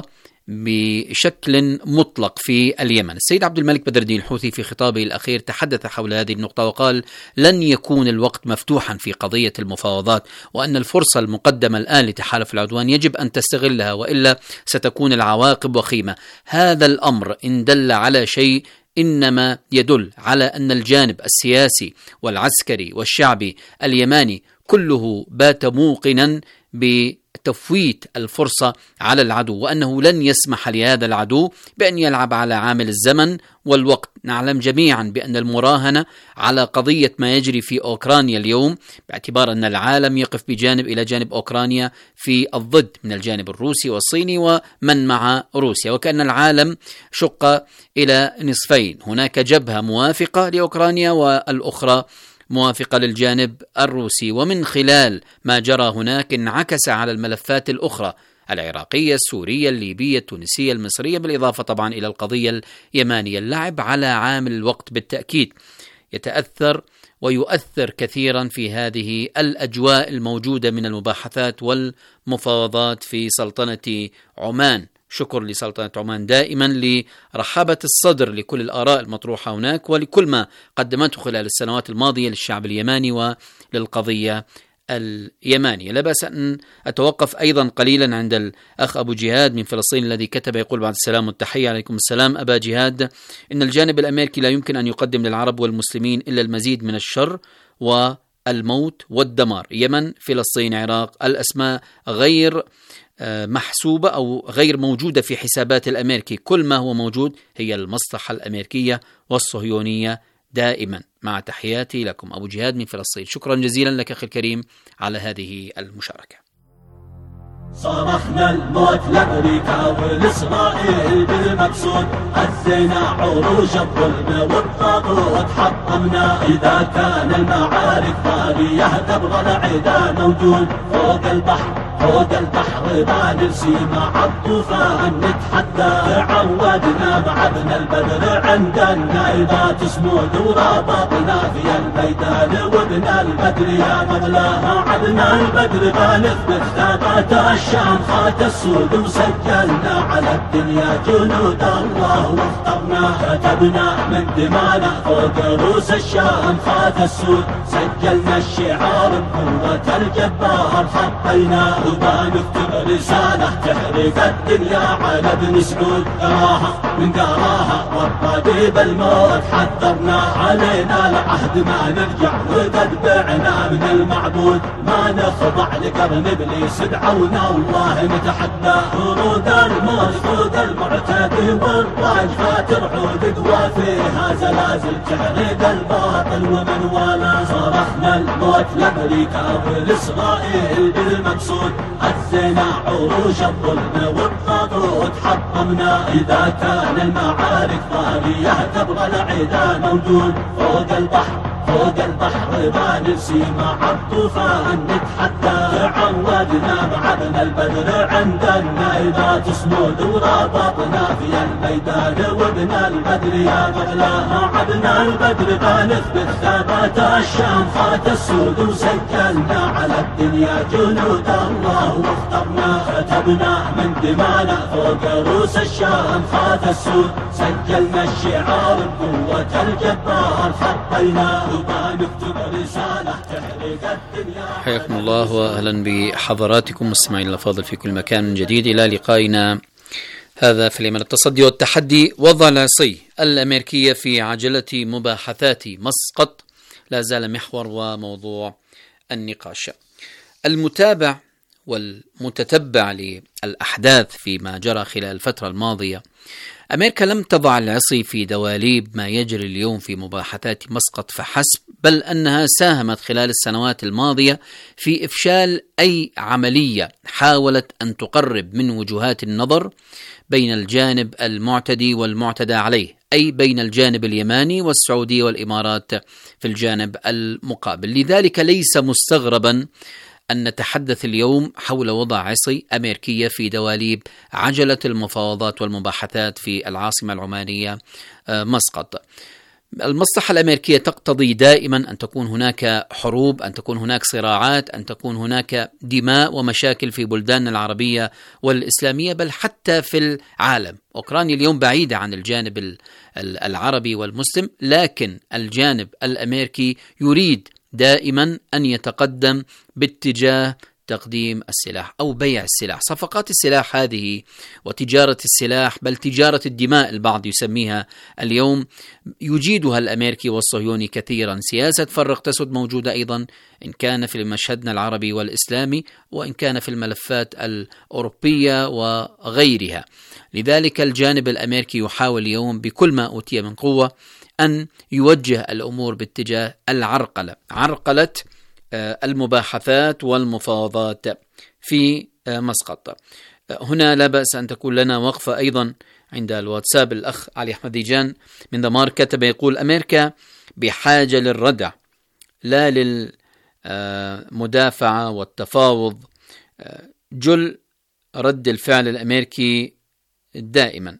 بشكل مطلق في اليمن. السيد عبد الملك بدر الدين الحوثي في خطابه الأخير تحدث حول هذه النقطة وقال: لن يكون الوقت مفتوحا في قضية المفاوضات، وأن الفرصة المقدمة الآن لتحالف العدوان يجب أن تستغلها، وإلا ستكون العواقب وخيمة. هذا الأمر إن دل على شيء إنما يدل على أن الجانب السياسي والعسكري والشعبي اليماني كله بات موقنا بتفويت الفرصة على العدو، وأنه لن يسمح لهذا العدو بأن يلعب على عامل الزمن والوقت. نعلم جميعا بأن المراهنة على قضية ما يجري في أوكرانيا اليوم، باعتبار أن العالم يقف إلى جانب أوكرانيا في الضد من الجانب الروسي والصيني ومن مع روسيا، وكأن العالم شق إلى نصفين، هناك جبهة موافقة لأوكرانيا والأخرى موافقة للجانب الروسي. ومن خلال ما جرى هناك انعكس على الملفات الأخرى، العراقية، السورية، الليبية، التونسية، المصرية، بالإضافة طبعا إلى القضية اليمانية. اللعب على عامل الوقت بالتأكيد يتأثر ويؤثر كثيرا في هذه الأجواء الموجودة من المباحثات والمفاوضات في سلطنة عمان. شكر لسلطنة عمان دائما لرحابة الصدر لكل الآراء المطروحة هناك ولكل ما قدمته خلال السنوات الماضية للشعب اليماني وللقضية اليمانية. لا بأس أن أتوقف أيضا قليلا عند الأخ أبو جهاد من فلسطين الذي كتب يقول: بعد السلام والتحية. عليكم السلام أبا جهاد. إن الجانب الأمريكي لا يمكن أن يقدم للعرب والمسلمين إلا المزيد من الشر والموت والدمار. يمن، فلسطين، عراق، الأسماء غير محسوبة أو غير موجودة في حسابات الأمريكي. كل ما هو موجود هي المصلحة الأمريكية والصهيونية دائما. مع تحياتي لكم أبو جهاد من فلسطين. شكرا جزيلا لك أخي الكريم على هذه المشاركة. صرخنا الموت لأمريكا والإسرائيل بالمقصود، هزينا عروش الظلم والطاغوت، حطمنا إذا كان المعارك خالية تبغى العدا موجود. فوق البحر فوق البحر بان السيما عالطوفان نتحدى عودنا مع ابن البدر عند النائبات اسمود وربطنا في الميدان وابن البدر يا مولاها عدنا البدر غالف بكتابات الشام خات السود وسجلنا على الدنيا جنود الله واخترنا كتبنا من دمانا فوق روس الشام خات السود سجلنا الشعار بقوة الجبار خطينا وما نكتب رسالة تحرق الدنيا على ابن سعود قراها من قراها والرادي بالموت حذرنا علينا العهد ما نرجع وقد بعنا من المعبود ما نخضع لقرن ابليس دعونا والله نتحدى ورود الموت خود المعتدي والراجفات رعود قوى فيها زلازل تحرق الباطل ومن والاه صرخنا الموت لامريكا والاسرائيل بالمقصود هزينا عروش الظلم والطاغوت حطمنا اذا كان المعارك ضاريه تبغى العدا موجود فوق البحر بان السيما عالطوفان نتحدى تعودنا مع ابن البدر عند النائبات صمود وربطنا في الميدان وابن البدر يا مولاها عدنا البدر غالف بكتابات الشام خات السود وسجلنا على الدنيا جنود الله واخترنا كتبنا من دمانا فوق روس الشام خات السود سجلنا الشعار بقوة الجبار خطينا حياكم الله وأهلا بحضراتكم مستمعين الأفاضل في كل مكان من جديد إلى لقائنا هذا في اليمن التصدي والتحدي. وضع العصي الأمريكية في عجلة مباحثات مسقط لا زال محور وموضوع النقاش. المتابع والمتتبع للأحداث فيما جرى خلال الفترة الماضية، أمريكا لم تضع العصي في دواليب ما يجري اليوم في مباحثات مسقط فحسب، بل أنها ساهمت خلال السنوات الماضية في إفشال أي عملية حاولت أن تقرب من وجهات النظر بين الجانب المعتدي والمعتدى عليه، أي بين الجانب اليماني والسعودية والإمارات في الجانب المقابل. لذلك ليس مستغربا أن نتحدث اليوم حول وضع عصي أمريكية في دواليب عجلة المفاوضات والمباحثات في العاصمة العمانية مسقط. المصلحة الأمريكية تقتضي دائما أن تكون هناك حروب، أن تكون هناك صراعات، أن تكون هناك دماء ومشاكل في بلدان العربية والإسلامية، بل حتى في العالم. أوكرانيا اليوم بعيدة عن الجانب العربي والمسلم، لكن الجانب الأمريكي يريد دائما أن يتقدم باتجاه تقديم السلاح أو بيع السلاح. صفقات السلاح هذه وتجارة السلاح، بل تجارة الدماء البعض يسميها اليوم، يجيدها الأمريكي والصهيوني كثيرا. سياسة فرق تسد موجودة أيضا، إن كان في مشهدنا العربي والإسلامي وإن كان في الملفات الأوروبية وغيرها. لذلك الجانب الأمريكي يحاول اليوم بكل ما أوتي من قوة أن يوجه الأمور باتجاه عرقلة المباحثات والمفاوضات في مسقط. هنا لا بأس أن تكون لنا وقفة أيضا عند الواتساب. الأخ علي أحمد ديجان من دمار كتب يقول: أمريكا بحاجة للردع لا للمدافعة والتفاوض. جل رد الفعل الأمريكي دائما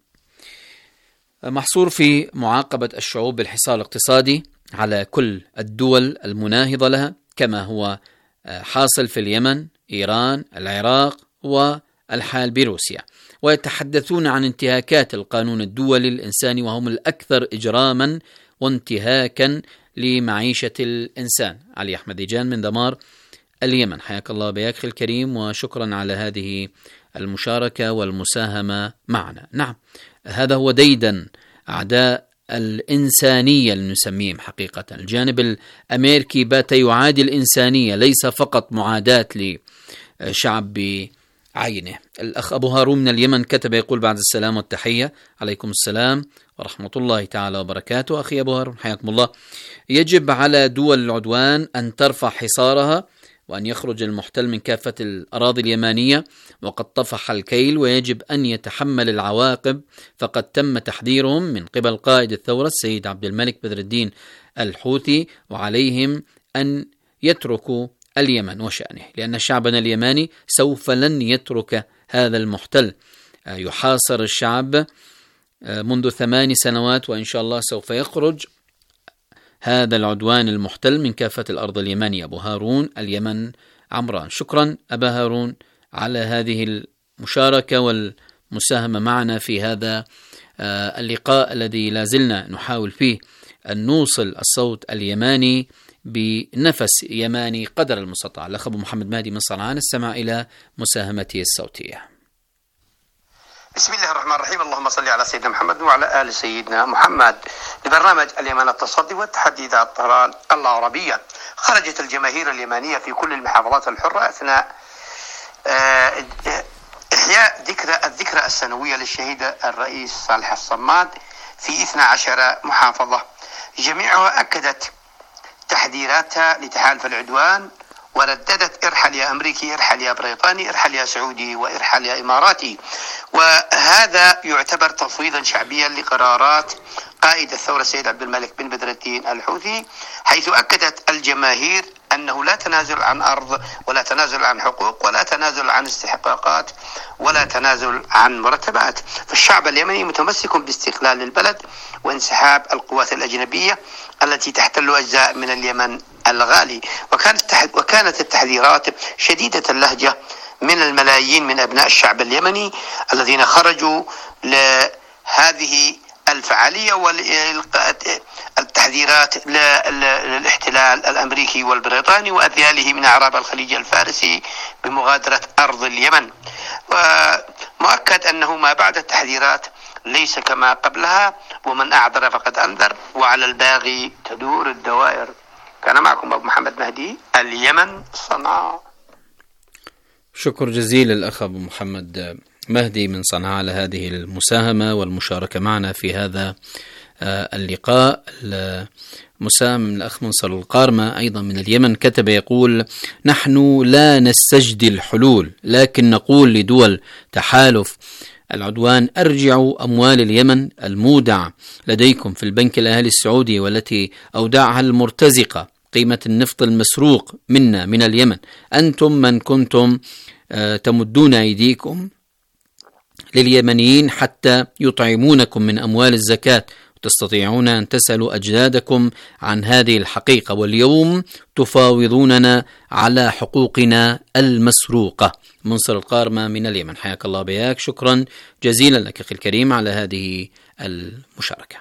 محصور في معاقبة الشعوب بالحصار الاقتصادي على كل الدول المناهضة لها، كما هو حاصل في اليمن، إيران، العراق والحال بروسيا. ويتحدثون عن انتهاكات القانون الدولي الإنساني، وهم الأكثر إجراما وانتهاكا لمعيشة الإنسان. علي أحمد ديجان من دمار اليمن، حياك الله بياك الكريم، وشكرا على هذه المشاركة والمساهمة معنا. نعم، هذا هو ديدن أعداء الإنسانية اللي نسميهم حقيقة. الجانب الأمريكي بات يعادي الإنسانية، ليس فقط معاداة لشعب بعينه. الأخ أبو هارون من اليمن كتب يقول: بعد السلام والتحية، عليكم السلام ورحمة الله تعالى وبركاته. أخي أبو هارون حياكم الله. يجب على دول العدوان أن ترفع حصارها وأن يخرج المحتل من كافة الأراضي اليمانية، وقد طفح الكيل ويجب أن يتحمل العواقب، فقد تم تحذيرهم من قبل قائد الثورة السيد عبد الملك بدر الدين الحوثي، وعليهم أن يتركوا اليمن وشأنه، لأن شعبنا اليماني سوف لن يترك هذا المحتل يحاصر الشعب منذ 8 سنوات، وإن شاء الله سوف يخرج هذا العدوان المحتل من كافة الأرض اليمنية. أبو هارون، اليمن عمران. شكرا أبا هارون على هذه المشاركة والمساهمة معنا في هذا اللقاء الذي لازلنا نحاول فيه أن نوصل الصوت اليماني بنفس يماني قدر المستطاع. الأخ أبو محمد مهدي من صنعاء، نستمع إلى مساهمته الصوتية. بسم الله الرحمن الرحيم. اللهم صل على سيدنا محمد وعلى آل سيدنا محمد. لبرنامج اليمن التصدي والتحدي ذات الطرال العربية. خرجت الجماهير اليمانية في كل المحافظات الحرة أثناء إحياء الذكرى السنوية للشهيد الرئيس صالح الصماد في 12 محافظة، جميعها أكدت تحذيراتها لتحالف العدوان، ورددت ارحل يا أمريكي، ارحل يا بريطاني، ارحل يا سعودي، وارحل يا إماراتي. وهذا يعتبر تفويضا شعبيا لقرارات قائد الثورة السيد عبد الملك بن بدر الدين الحوثي، حيث أكدت الجماهير أنه لا تنازل عن أرض، ولا تنازل عن حقوق، ولا تنازل عن استحقاقات، ولا تنازل عن مرتبات. فالشعب اليمني متمسك باستقلال البلد وانسحاب القوات الأجنبية التي تحتل أجزاء من اليمن الغالي. وكانت التحذيرات شديدة اللهجة من الملايين من أبناء الشعب اليمني الذين خرجوا لهذه الفعالية والتحذيرات للاحتلال الأمريكي والبريطاني وأذياله من أعراب الخليج الفارسي بمغادرة أرض اليمن. ومؤكد أنه ما بعد التحذيرات ليس كما قبلها، ومن أعذر فقد أنذر، وعلى الباغي تدور الدوائر. كان معكم أبو محمد مهدي، اليمن، صنعاء. شكر جزيل الأخ أبو محمد مهدي من صنعاء على هذه المساهمة والمشاركة معنا في هذا اللقاء. المساهم من الأخ منصر القارمة أيضا من اليمن كتب يقول: نحن لا نستجدي الحلول، لكن نقول لدول تحالف العدوان: أرجعوا أموال اليمن المودعة لديكم في البنك الأهلي السعودي، والتي أودعها المرتزقة قيمة النفط المسروق منا من اليمن. أنتم من كنتم تمدون أيديكم لليمنيين حتى يطعمونكم من أموال الزكاة، وتستطيعون أن تسألوا أجدادكم عن هذه الحقيقة، واليوم تفاوضوننا على حقوقنا المسروقة. منصر القارمة من اليمن، حياك الله بياك. شكرا جزيلا لك أخي الكريم على هذه المشاركة.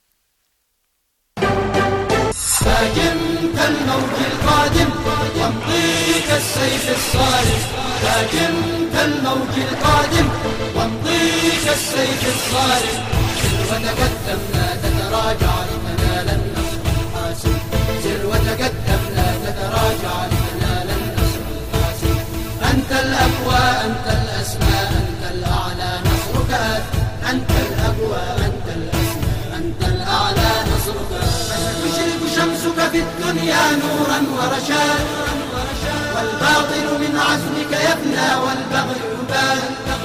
هاجمت الموج القادم وامضيك السيف الصارم، هاجمت الموج القادم وامضيك السيف الصارم، سر وتقدم لا تتراجع لتنال النصر الحاسم، سر وتقدم لا تتراجع لتنال النصر الحاسم. أنت الأقوى، أنت الأسمى، أنت الأعلى، نصرك أنت الأقوى، أنت الأسمى، أنت الأعلى، نصرك. تشرق شمسك في الدنيا نورا ورشاد، والباطل من عزمك يبنى والبغي يبان.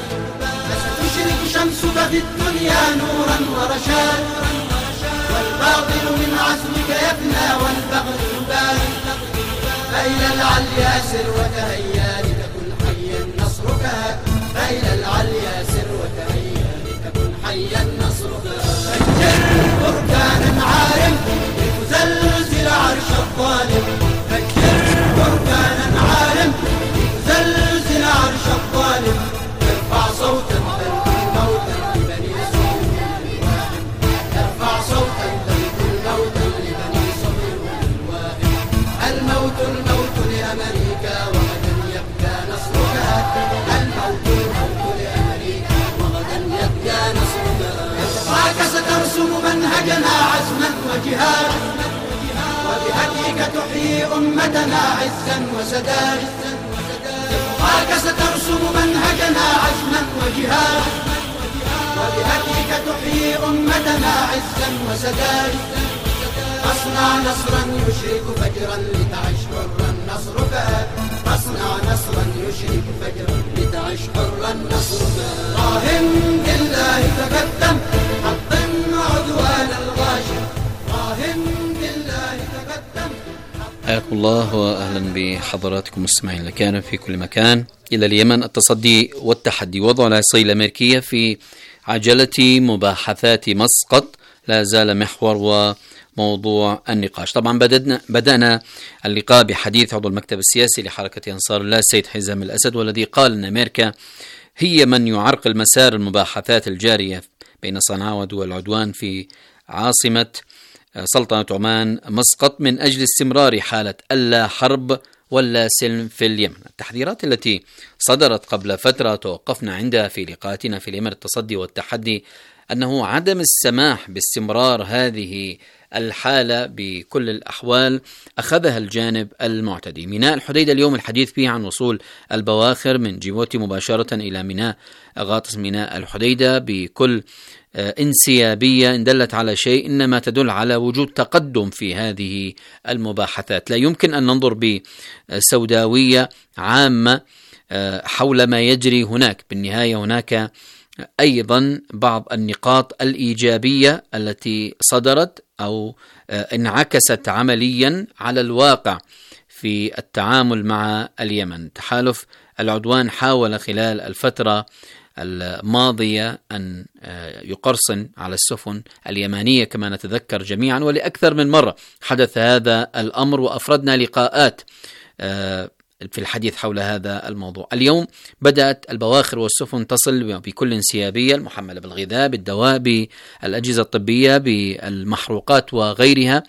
تشرق شمسك في الدنيا نورا ورشاد، والباطل من عزمك يبنى والبغي يبان. فإلى العليا سر وتهيا لتكن حيا نصرك، فإلى العليا سر وتهيا لتكن حيا نصرك. فجر بركانا عارم لتزلزل عرش الظالم، فجر بركانا عارم لتزلزل عرش الظالم. ارفع صوتا تلقي موتا لبني صبر الواهم، ارفع صوتا تلقي موتا لبني صبر الواهم. الموت الموت لأمريكا وغدا يبقى نصرك، الموت الموت لأمريكا وغدا يبقى نصرك. ارفعك سترسم منهجنا عزما وجهاد، وبهديك تحيي أمتنا عزا وسداد. ارفعك سترسم منهجنا عزما وجهاد، وبهديك تحيي أمتنا عزا وسداد. أصنع نصرا يشرك فجرا لتعش حرا نصرك، أصنع نصرا يشرك فجرا لتعش حرا نصرك. راهن بالله تقدم حطم عدوان الغاشم، راهن بالله تقدم. حياكم الله وأهلا بحضراتكم مستمعين لكان في كل مكان. إلى اليمن، التصدي والتحدي. وضع العصي الأمريكية في عجلة مباحثات مسقط لا زال محور وموضوع النقاش. طبعا بدأنا اللقاء بحديث عضو المكتب السياسي لحركة أنصار الله السيد حزام الأسد، والذي قال أن أمريكا هي من يعرقل مسار المباحثات الجارية بين صنعاء ودول العدوان في عاصمة سلطنة عمان مسقط من أجل استمرار حالة اللا حرب ولا سلم في اليمن. التحذيرات التي صدرت قبل فترة توقفنا عندها في لقاءاتنا في اليمن التصدي والتحدي أنه عدم السماح باستمرار هذه الحالة بكل الأحوال أخذها الجانب المعتدي. ميناء الحديدة اليوم الحديث فيه عن وصول البواخر من جيبوتي مباشرة إلى ميناء غاطس ميناء الحديدة بكل انسيابية إن دلت على شيء إنما تدل على وجود تقدم في هذه المباحثات. لا يمكن أن ننظر بسوداوية عامة حول ما يجري هناك. بالنهاية هناك أيضا بعض النقاط الإيجابية التي صدرت أو انعكست عمليا على الواقع في التعامل مع اليمن. تحالف العدوان حاول خلال الفترة الماضية أن يقرصن على السفن اليمنية كما نتذكر جميعا، ولأكثر من مرة حدث هذا الأمر وأفردنا لقاءات في الحديث حول هذا الموضوع. اليوم بدأت البواخر والسفن تصل بكل انسيابية، المحملة بالغذاء، بالدواء، بالأجهزة الطبية، بالمحروقات وغيرها،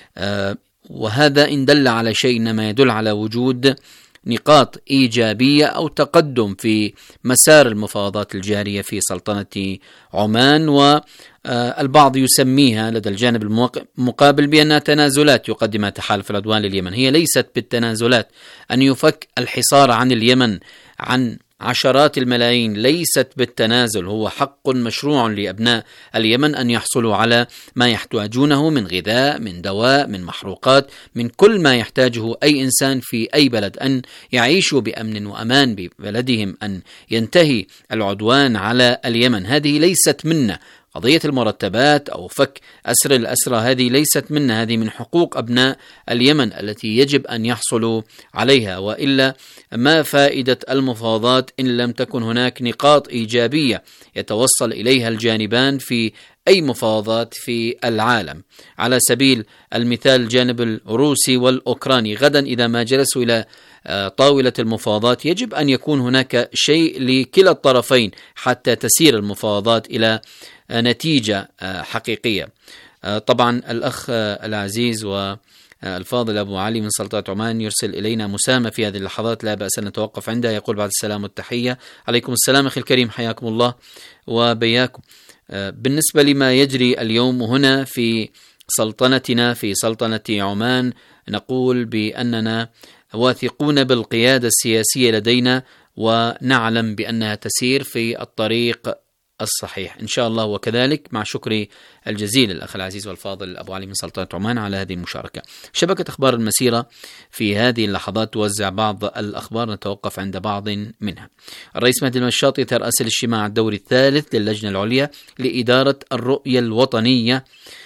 وهذا إن دل على شيء إنما يدل على وجود نقاط إيجابية أو تقدم في مسار المفاوضات الجارية في سلطنة عمان، والبعض يسميها لدى الجانب المقابل بأنها تنازلات يقدمها تحالف العدوان لليمن. هي ليست بالتنازلات. أن يفك الحصار عن اليمن عن عشرات الملايين ليست بالتنازل، هو حق مشروع لأبناء اليمن أن يحصلوا على ما يحتاجونه من غذاء، من دواء، من محروقات، من كل ما يحتاجه أي إنسان في أي بلد، أن يعيشوا بأمن وأمان ببلدهم، أن ينتهي العدوان على اليمن. هذه ليست منا. قضية المرتبات أو فك أسر الأسرى هذه ليست منا، هذه من حقوق أبناء اليمن التي يجب أن يحصلوا عليها، وإلا ما فائدة المفاوضات إن لم تكن هناك نقاط إيجابية يتوصل إليها الجانبان في أي مفاوضات في العالم. على سبيل المثال الجانب الروسي والأوكراني غدا إذا ما جلسوا إلى طاولة المفاوضات يجب أن يكون هناك شيء لكلا الطرفين حتى تسير المفاوضات إلى نتيجة حقيقية. طبعا الأخ العزيز والفاضل أبو علي من سلطنة عمان يرسل إلينا مساهمة في هذه اللحظات لا بأس أن نتوقف عندها. يقول بعد السلام والتحية. عليكم السلام أخي الكريم، حياكم الله وبياكم. بالنسبة لما يجري اليوم هنا في سلطنتنا في سلطنة عمان، نقول بأننا واثقون بالقيادة السياسية لدينا ونعلم بأنها تسير في الطريق الصحيح إن شاء الله، وكذلك مع شكري الجزيل الأخ العزيز والفاضل أبو علي من سلطنة عمان على هذه المشاركة. شبكة أخبار المسيرة في هذه اللحظات توزع بعض الأخبار نتوقف عند بعض منها. الرئيس مهدي المشاط يترأس الاجتماع الدوري الثالث للجنة العليا لإدارة الرؤية الوطنية،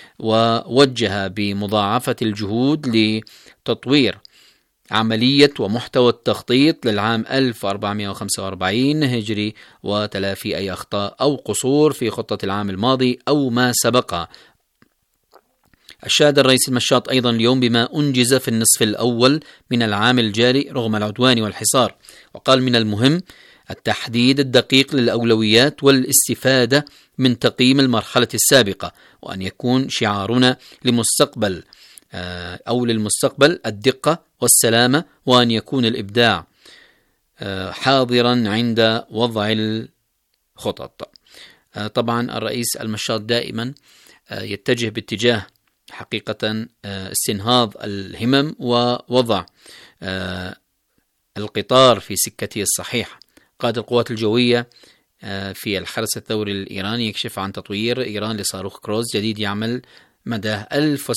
ووجه بمضاعفة الجهود لتطوير عملية ومحتوى التخطيط للعام 1445 هجري وتلافي أي أخطاء أو قصور في خطة العام الماضي أو ما سبقها. أشاد الرئيس المشاط أيضا اليوم بما أنجز في النصف الأول من العام الجاري رغم العدوان والحصار، وقال من المهم التحديد الدقيق للأولويات والاستفادة من تقييم المرحلة السابقة، وأن يكون شعارنا للمستقبل الدقة والسلامة، وأن يكون الإبداع حاضرا عند وضع الخطط. طبعا الرئيس المشاط دائما يتجه باتجاه حقيقة استنهاض الهمم ووضع القطار في سكته الصحيحة. قائد القوات الجوية في الحرس الثوري الإيراني يكشف عن تطوير إيران لصاروخ كروز جديد يعمل مداه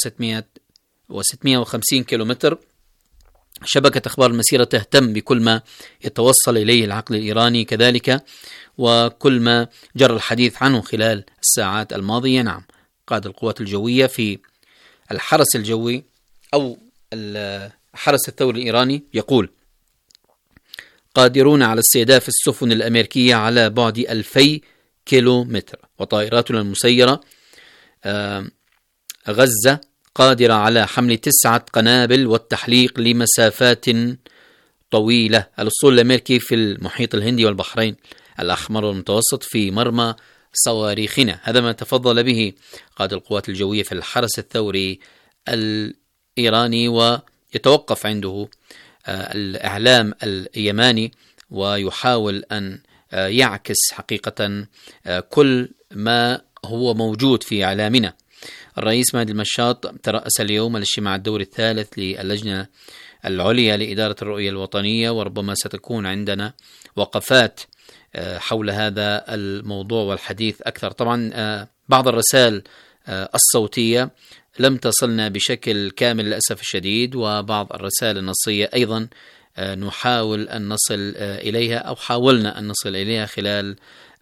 1650 كيلومتر. شبكة أخبار المسيرة تهتم بكل ما يتوصل إليه العقل الإيراني كذلك وكل ما جرى الحديث عنه خلال الساعات الماضية. نعم، قائد القوات الجوية في الحرس الجوي أو الحرس الثوري الإيراني يقول: قادرون على استهداف السفن الأمريكية على بعد 2000 كيلومتر، وطائراتنا المسيرة غزة قادرة على حمل 9 قنابل والتحليق لمسافات طويلة. الأسطول الأمريكي في المحيط الهندي والبحرين الأحمر والمتوسط في مرمى صواريخنا. هذا ما تفضل به قائد القوات الجوية في الحرس الثوري الإيراني، ويتوقف عنده الإعلام اليماني ويحاول أن يعكس حقيقة كل ما هو موجود في إعلامنا. الرئيس مهدي المشاط ترأس اليوم الاجتماع الدوري الثالث للجنة العليا لإدارة الرؤية الوطنية، وربما ستكون عندنا وقفات حول هذا الموضوع والحديث أكثر. طبعا بعض الرسائل الصوتية لم تصلنا بشكل كامل للأسف الشديد، وبعض الرسائل النصية أيضا نحاول أن نصل إليها أو حاولنا أن نصل إليها خلال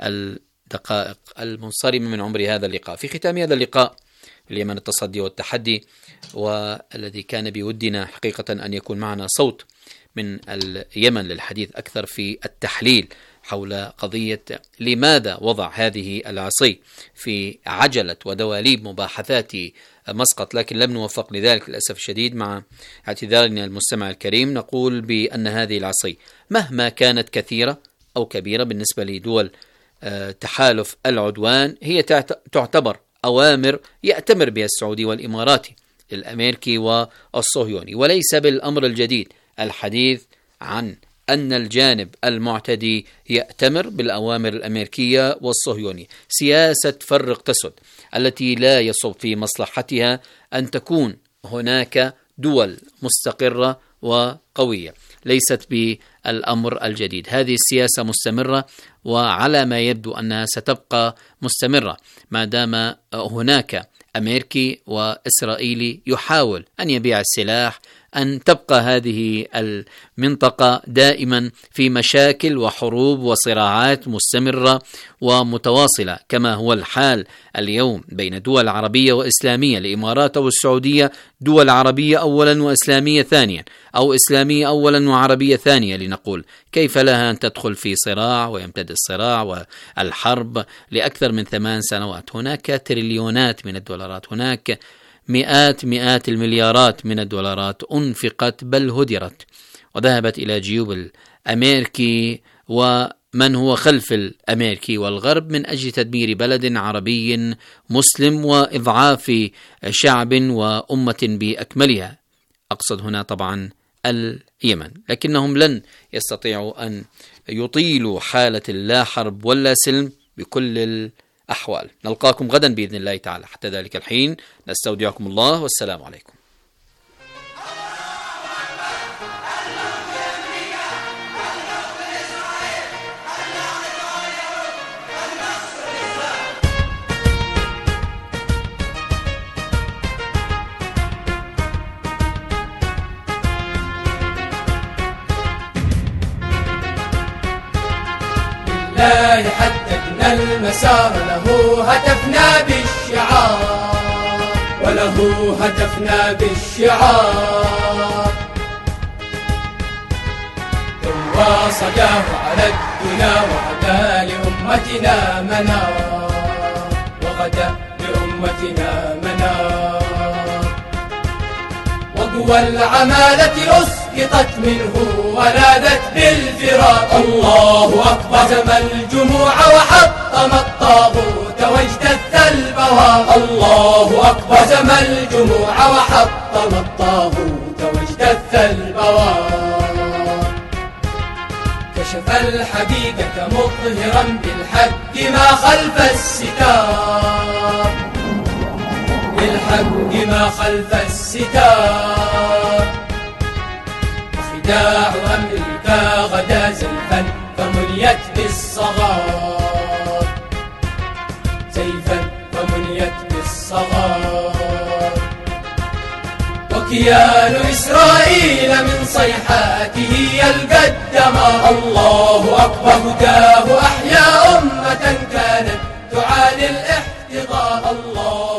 الدقائق المنصرمة من عمر هذا اللقاء. في ختام هذا اللقاء اليمن التصدي والتحدي، والذي كان بودنا حقيقة أن يكون معنا صوت من اليمن للحديث أكثر في التحليل حول قضية لماذا وضع هذه العصي في عجلة ودواليب مباحثات مسقط، لكن لم نوفق لذلك للأسف الشديد. مع اعتذارنا المستمع الكريم نقول بأن هذه العصي مهما كانت كثيرة أو كبيرة بالنسبة لدول تحالف العدوان، هي تعتبر أوامر يأتمر بها السعودي والإماراتي للأمريكي والصهيوني، وليس بالأمر الجديد الحديث عن أن الجانب المعتدي يأتمر بالأوامر الأمريكية والصهيوني. سياسة فرق تسد التي لا يصب في مصلحتها أن تكون هناك دول مستقرة وقوية ليست بالأمر الجديد. هذه السياسة مستمرة، وعلى ما يبدو أنها ستبقى مستمرة ما دام هناك أمريكي وإسرائيلي يحاول أن يبيع السلاح، أن تبقى هذه المنطقة دائما في مشاكل وحروب وصراعات مستمرة ومتواصلة، كما هو الحال اليوم بين دول عربية وإسلامية. الإمارات أو السعودية دول عربية أولا وإسلامية ثانيا، أو إسلامية أولا وعربية ثانية لنقول. كيف لها أن تدخل في صراع ويمتد الصراع والحرب لأكثر من 8 سنوات؟ هناك تريليونات من الدولارات، هناك مئات المليارات من الدولارات أنفقت بل هدرت وذهبت إلى جيوب الأمريكي ومن هو خلف الأمريكي والغرب من أجل تدمير بلد عربي مسلم وإضعاف شعب وأمة بأكملها. أقصد هنا طبعا اليمن، لكنهم لن يستطيعوا أن يطيلوا حالة لا حرب ولا سلم بكل الأحوال. نلقاكم غدا بإذن الله تعالى، حتى ذلك الحين نستودعكم الله والسلام عليكم. لله حددنا المسار، له هدفنا بالشعار، وله هدفنا بالشعار. ثم صداه على الدنا وغدا لأمتنا منار، وغدا لأمتنا منار. وقوى العمالة أسقطت منه ونادت بالفرار. الله أكبر. هزم الجموع وحطم الطاغوت واجتث البوار. الله أكبر. هزم الجموع وحطم الطاغوت واجتث البوار. كشف الحقيقة مظهرا بالحق ما خلف الستار، بالحق ما خلف الستار. خداع أمريكا غدا زيفا فمنيت بالصغار، زيفا فمنيت بالصغار. وكيان إسرائيل من صيحاته يلقى الدمار. الله أكبر. هداه أحيا أمة كانت تعاني الاحتضار. الله